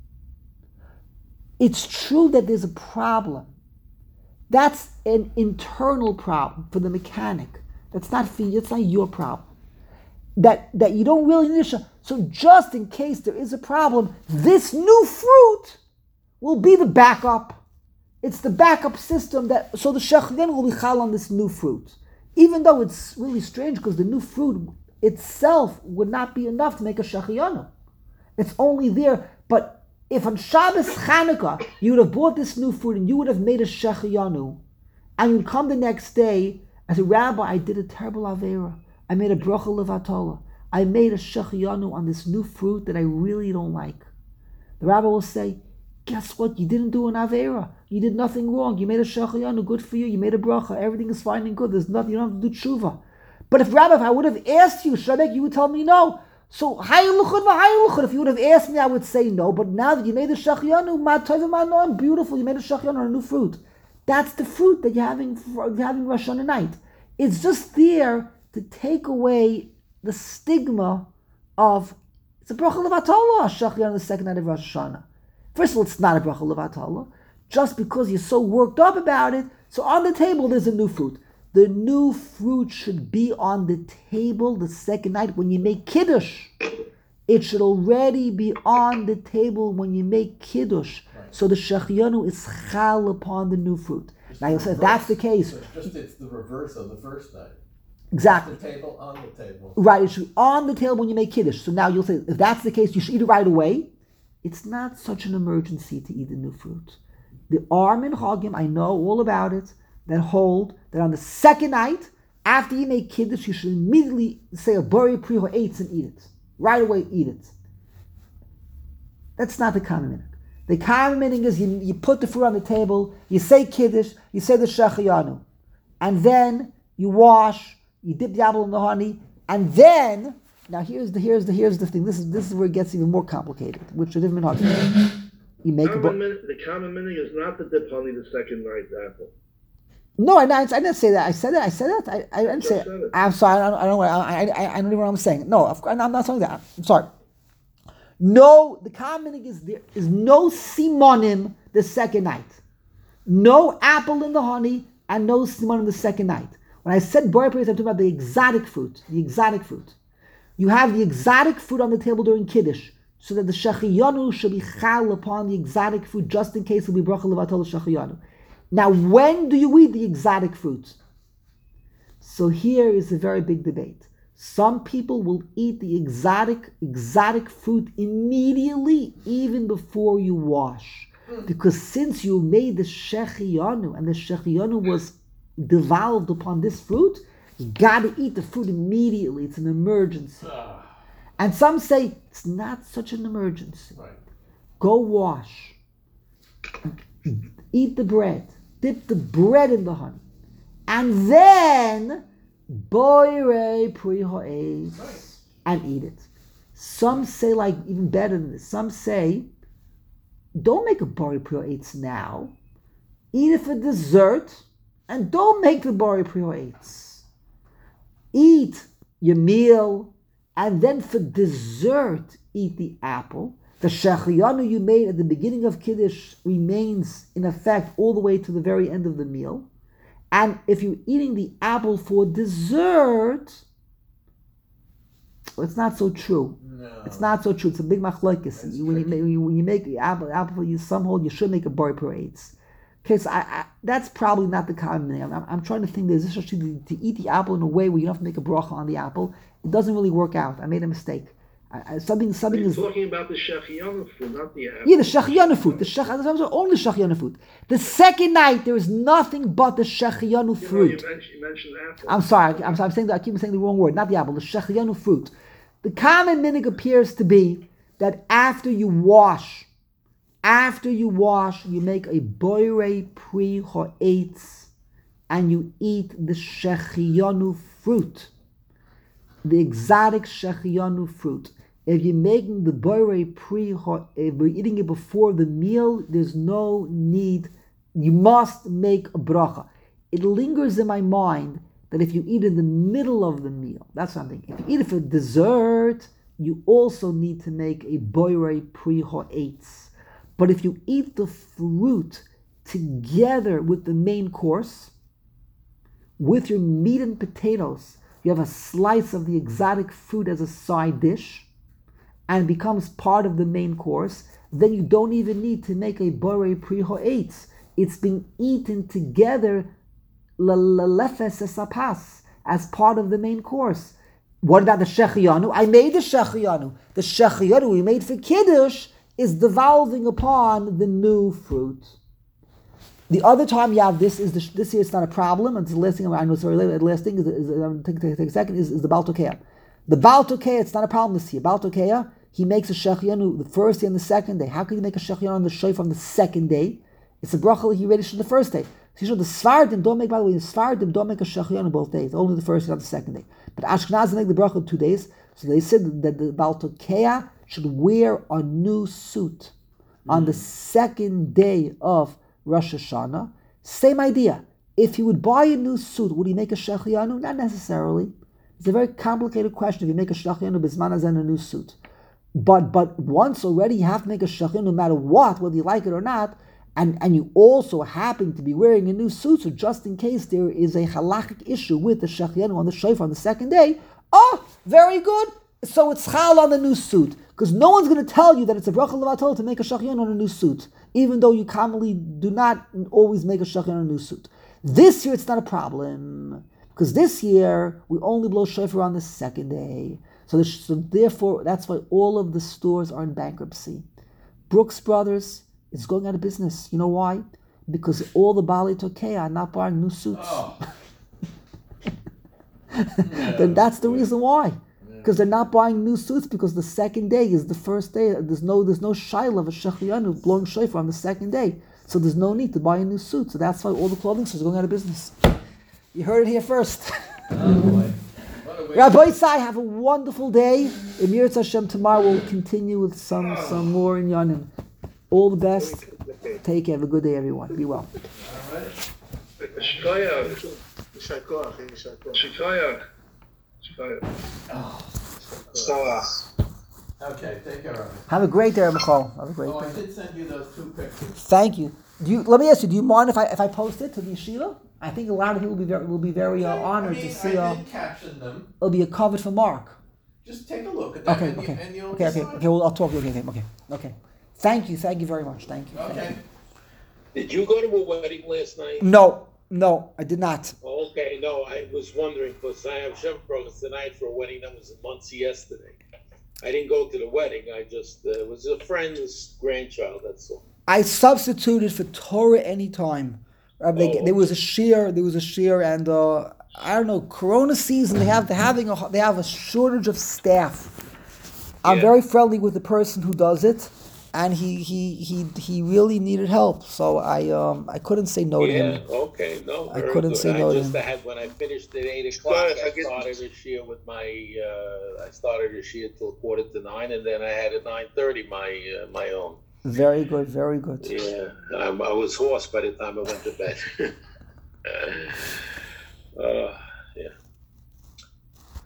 It's true that there's a problem. That's an internal problem for the mechanic. That's not for you. It's not your problem. That that you don't really need a. So just in case there is a problem, this new fruit will be the backup. It's the backup system that. So the Shechianu will be chal on this new fruit, even though it's really strange because the new fruit itself would not be enough to make a Shechianu. It's only there, but. If on Shabbos Chanukah you would have bought this new fruit and you would have made a Shechianu, and you'd come the next day as a rabbi, I did a terrible Aveira. I made a Bracha Levatola. I made a Shechianu on this new fruit that I really don't like. The rabbi will say, guess what? You didn't do an Aveira. You did nothing wrong. You made a Shechianu. Good for you. You made a Bracha. Everything is fine and good. There's nothing. You don't have to do tshuva. But if rabbi, if I would have asked you, should I make, you would tell me no. So, if you would have asked me, I would say no. But now that you made the Shechianu, ma tov ma noam, beautiful, you made a Shechianu on a new fruit. That's the fruit that you're having, you're having Rosh Hashanah night. It's just there to take away the stigma of, it's a Bracha Levatola, Shechianu the second night of Rosh Hashanah. First of all, it's not a Bracha Levatola, just because you're so worked up about it. So on the table, there's a new fruit. The new fruit should be on the table the second night when you make Kiddush. It should already be on the table when you make Kiddush. Right. So the Shechianu is chal upon the new fruit. It's now you'll say, if that's the case. So it's just it's the reverse of the first night. Exactly. Off the table, on the table. Right, it should be on the table when you make Kiddush. So now you'll say, if that's the case, you should eat it right away. It's not such an emergency to eat the new fruit. The Armin Chagim, I know all about it, that hold that on the second night, after you make Kiddush, you should immediately say a Bori Priho Eitz and eat it. Right away, eat it. That's not the common meaning. The common meaning is you, you put the fruit on the table, you say Kiddush, you say the Shechianu, and then you wash, you dip the apple in the honey, and then, now here's the here's the here's the thing. This is this is where it gets even more complicated, which should have been hard. You make common a bo- min- the common meaning is not to dip honey the second night's apple. No, I, I didn't say that. I said that. I said that. I, I didn't say it. I'm sorry. I don't, I don't. I, I, I don't even know what I'm saying. No, of course, I'm not saying that. I'm sorry. No, the common meaning is there is no simonim the second night. No apple in the honey and no simonim the second night. When I said boy praise, I'm talking about the exotic fruit. The exotic fruit. You have the exotic fruit on the table during Kiddush, so that the Shechianu should be chal upon the exotic fruit, just in case it will be bracha levatol Shechianu. Now, when do you eat the exotic fruit? So here is a very big debate. Some people will eat the exotic exotic fruit immediately, even before you wash. Because since you made the Shechianu, and the Shechianu was devolved upon this fruit, you got to eat the fruit immediately. It's an emergency. And some say, it's not such an emergency. Right. Go wash. Eat the bread. Dip the bread in the honey. And then, boire pri ha'etz, and eat it. Some say, like, even better than this. Some say, don't make a Bari Prior Eitz now. Eat it for dessert, and don't make the Bari Prior Eitz. Eat your meal, and then for dessert, eat the apple. The Shechiyanu you made at the beginning of Kiddush remains in effect all the way to the very end of the meal. And if you're eating the apple for dessert, well, it's not so true. No. It's not so true. It's a big machlokes. When you, make, when you when you make the apple, apple you some hold, you should make a Bari Prior Eitz. Okay, so I, I, that's probably not the common thing. I'm, I'm trying to think. There's this to, to eat the apple in a way where you don't have to make a bracha on the apple. It doesn't really work out. I made a mistake. I, I, something something You're is. talking about the Shechiyanu food, not the apple. Yeah, the Shechiyanu fruit. The Shech, only the Shechiyanu fruit. The second night there is nothing but the Shechiyanu You know, fruit. you mentioned, you mentioned apple. I'm sorry. I'm, sorry, I'm saying that I keep saying the wrong word. Not the apple. The Shechiyanu fruit. The common minhag appears to be that after you wash, after you wash, you make a boire pri ha'etz, and you eat the Shechiyanu fruit, the exotic Shechiyanu fruit. If you're making the boire pri, if we're eating it before the meal, there's no need. You must make a bracha. It lingers in my mind that if you eat in the middle of the meal, that's something. If you eat it for dessert, you also need to make a boire pri ha'etz. But if you eat the fruit together with the main course, with your meat and potatoes, you have a slice of the exotic fruit as a side dish, and becomes part of the main course, then you don't even need to make a borei pri ha'etz. It's being eaten together lefes esapas as part of the main course. What about the shechiyanu? I made the shechiyanu. The shechiyanu we made for kiddush is devolving upon the new fruit. The other time you have this is the, this year it's not a problem. And the last thing I know it's very late. The last thing is, is I'm take, take, take a second is, is the Baal Tokea. The Baal Tokea it's not a problem this year. Baal Tokea he makes a shechiyanu the first day and the second day. How can you make a shechiyanu on the shofar on the second day? It's a bracha he ready on the first day. So you know the Sfardim don't make by the way the Sfardim don't make a shechiyanu both days. Only the first day and the second day. But Ashkenazim make the bracha two days. So they said that the Baal Tokea should wear a new suit mm. on the second day of Rosh Hashanah. Same idea. If he would buy a new suit, would he make a shechiyanu? Not necessarily. It's a very complicated question if you make a shechiyanu bisman hazeh a new suit. But but once already you have to make a shechiyanu no matter what, whether you like it or not, and, and you also happen to be wearing a new suit, so just in case there is a halachic issue with the shechiyanu on the shofar on the second day, oh, very good. So it's chal on the new suit. Because no one's going to tell you that it's a bracha levatol to make a shechiyanu on a new suit, even though you commonly do not always make a shechiyanu on a new suit. This year it's not a problem, because this year we only blow shofar on the second day. So, the, so therefore, that's why all of the stores are in bankruptcy. Brooks Brothers is going out of business. You know why? Because all the Baalei Tokea are not buying new suits. Oh. Then that's the reason why. Because they're not buying new suits because the second day is the first day. There's no there's no shaila of a shechiyanu blowing shofar on the second day. So there's no need to buy a new suit. So that's why all the clothing stores are going out of business. You heard it here first. Oh boy. Rabbi Sai, have a wonderful day. Emir Hashem, tomorrow we'll continue with some some more in Yanim. All the best. Take care. Have a good day, everyone. Be well. All right. Shkoyach. יישר כוח, יישר כוח. Shkoyach. Shkoyach. Okay, take care of it. Have a great day, Michal. Have a great Oh, I day. did send you those two pictures. Thank you. Do you. Let me ask you. Do you mind if I if I post it to the yeshiva? I think a lot of people will be very will be very uh, honored I mean, to see. Uh, I did caption them. it'll be a cover for Mark. Just take a look at them Okay. and, Okay. you, and you'll Okay. Okay. decide. Okay. Well, I'll talk to you. Okay. Okay. Okay. Thank you. Thank you very much. Thank you. Thank Okay. you. Did you go to a wedding last night? No. No, I did not. Okay, no, I was wondering, because I have Chevrolet tonight for a wedding that was in Muncie yesterday. I didn't go to the wedding, I just, uh, it was a friend's grandchild, that's all. I substituted for Torah anytime. Uh, they, Oh. There was a shear. There was a shear, and uh, I don't know. Corona season. They have they're having a they have a shortage of staff. I'm Yeah. very friendly with the person who does it, and he he he he really needed help. So I um I couldn't say no to Yeah, him. okay, no, I very couldn't good. say no I to just him. had, when I finished at eight o'clock, Good, I I get- started this year with my, uh, I started this year till quarter to nine, and then I had at nine thirty my, uh, my own. Very good, very good. Yeah, I, I was hoarse by the time I went to bed. uh,